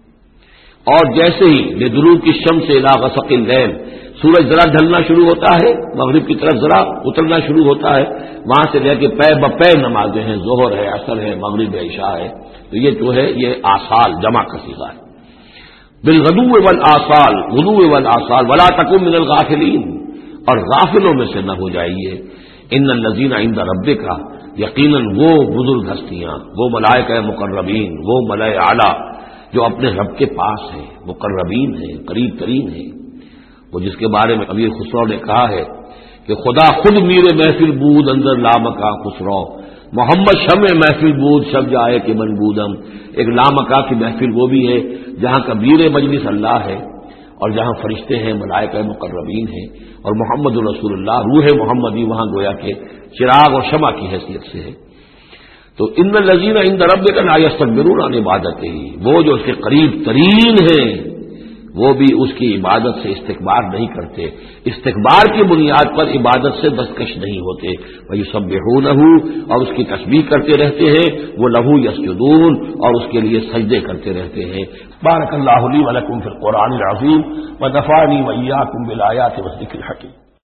اور جیسے ہی لدلوک الشمس الی غسق اللیل، سورج ذرا ڈھلنا شروع ہوتا ہے مغرب کی طرف ذرا اترنا شروع ہوتا ہے، وہاں سے لے کے پے بپے نمازیں ہیں، ظہر ہے، عصر ہے، مغرب ہے، عشاء ہے، تو یہ جو ہے یہ آصال جمع کا صیغہ ہے۔ بالغدو والآصال، غدو والآصال، ولا تکن من الغافلین، اور غافلوں میں سے نہ ہو جائیے۔ ان الذین عند ربک، یقیناً وہ بزرگ ہستیاں، وہ ملائکہ مقربین، وہ ملائے اعلیٰ جو اپنے رب کے پاس ہیں، مقربین ہیں، قریب ترین ہیں، وہ جس کے بارے میں امیر خسرو نے کہا ہے کہ خدا خود میر محفل بود اندر لامکا خسرو، محمد شمع محفل بود شب جائے کہ من بودم۔ ایک لامکا کی محفل وہ بھی ہے جہاں کا میر مجلس اللہ ہے اور جہاں فرشتے ہیں، ملائکہ مقربین ہیں، اور محمد رسول اللہ روح محمدی وہاں گویا کہ چراغ اور شمع کی حیثیت سے ہے۔ تو ان الذین عند ربک لا یستکبرون عن عبادتہ، وہ جو اس کے قریب ترین ہیں وہ بھی اس کی عبادت سے استکبار نہیں کرتے، استکبار کی بنیاد پر عبادت سے دستکش نہیں ہوتے، وَيُسَبِّحُونَهُ، اور اس کی تسبیح کرتے رہتے ہیں، وہ لہو یسجدون، اور اس کے لیے سجدے کرتے رہتے ہیں۔ بارک اللہ لی ولکم فی القرآن العظیم ونفعنی وإیاکم بالآیات والذکر الحکیم۔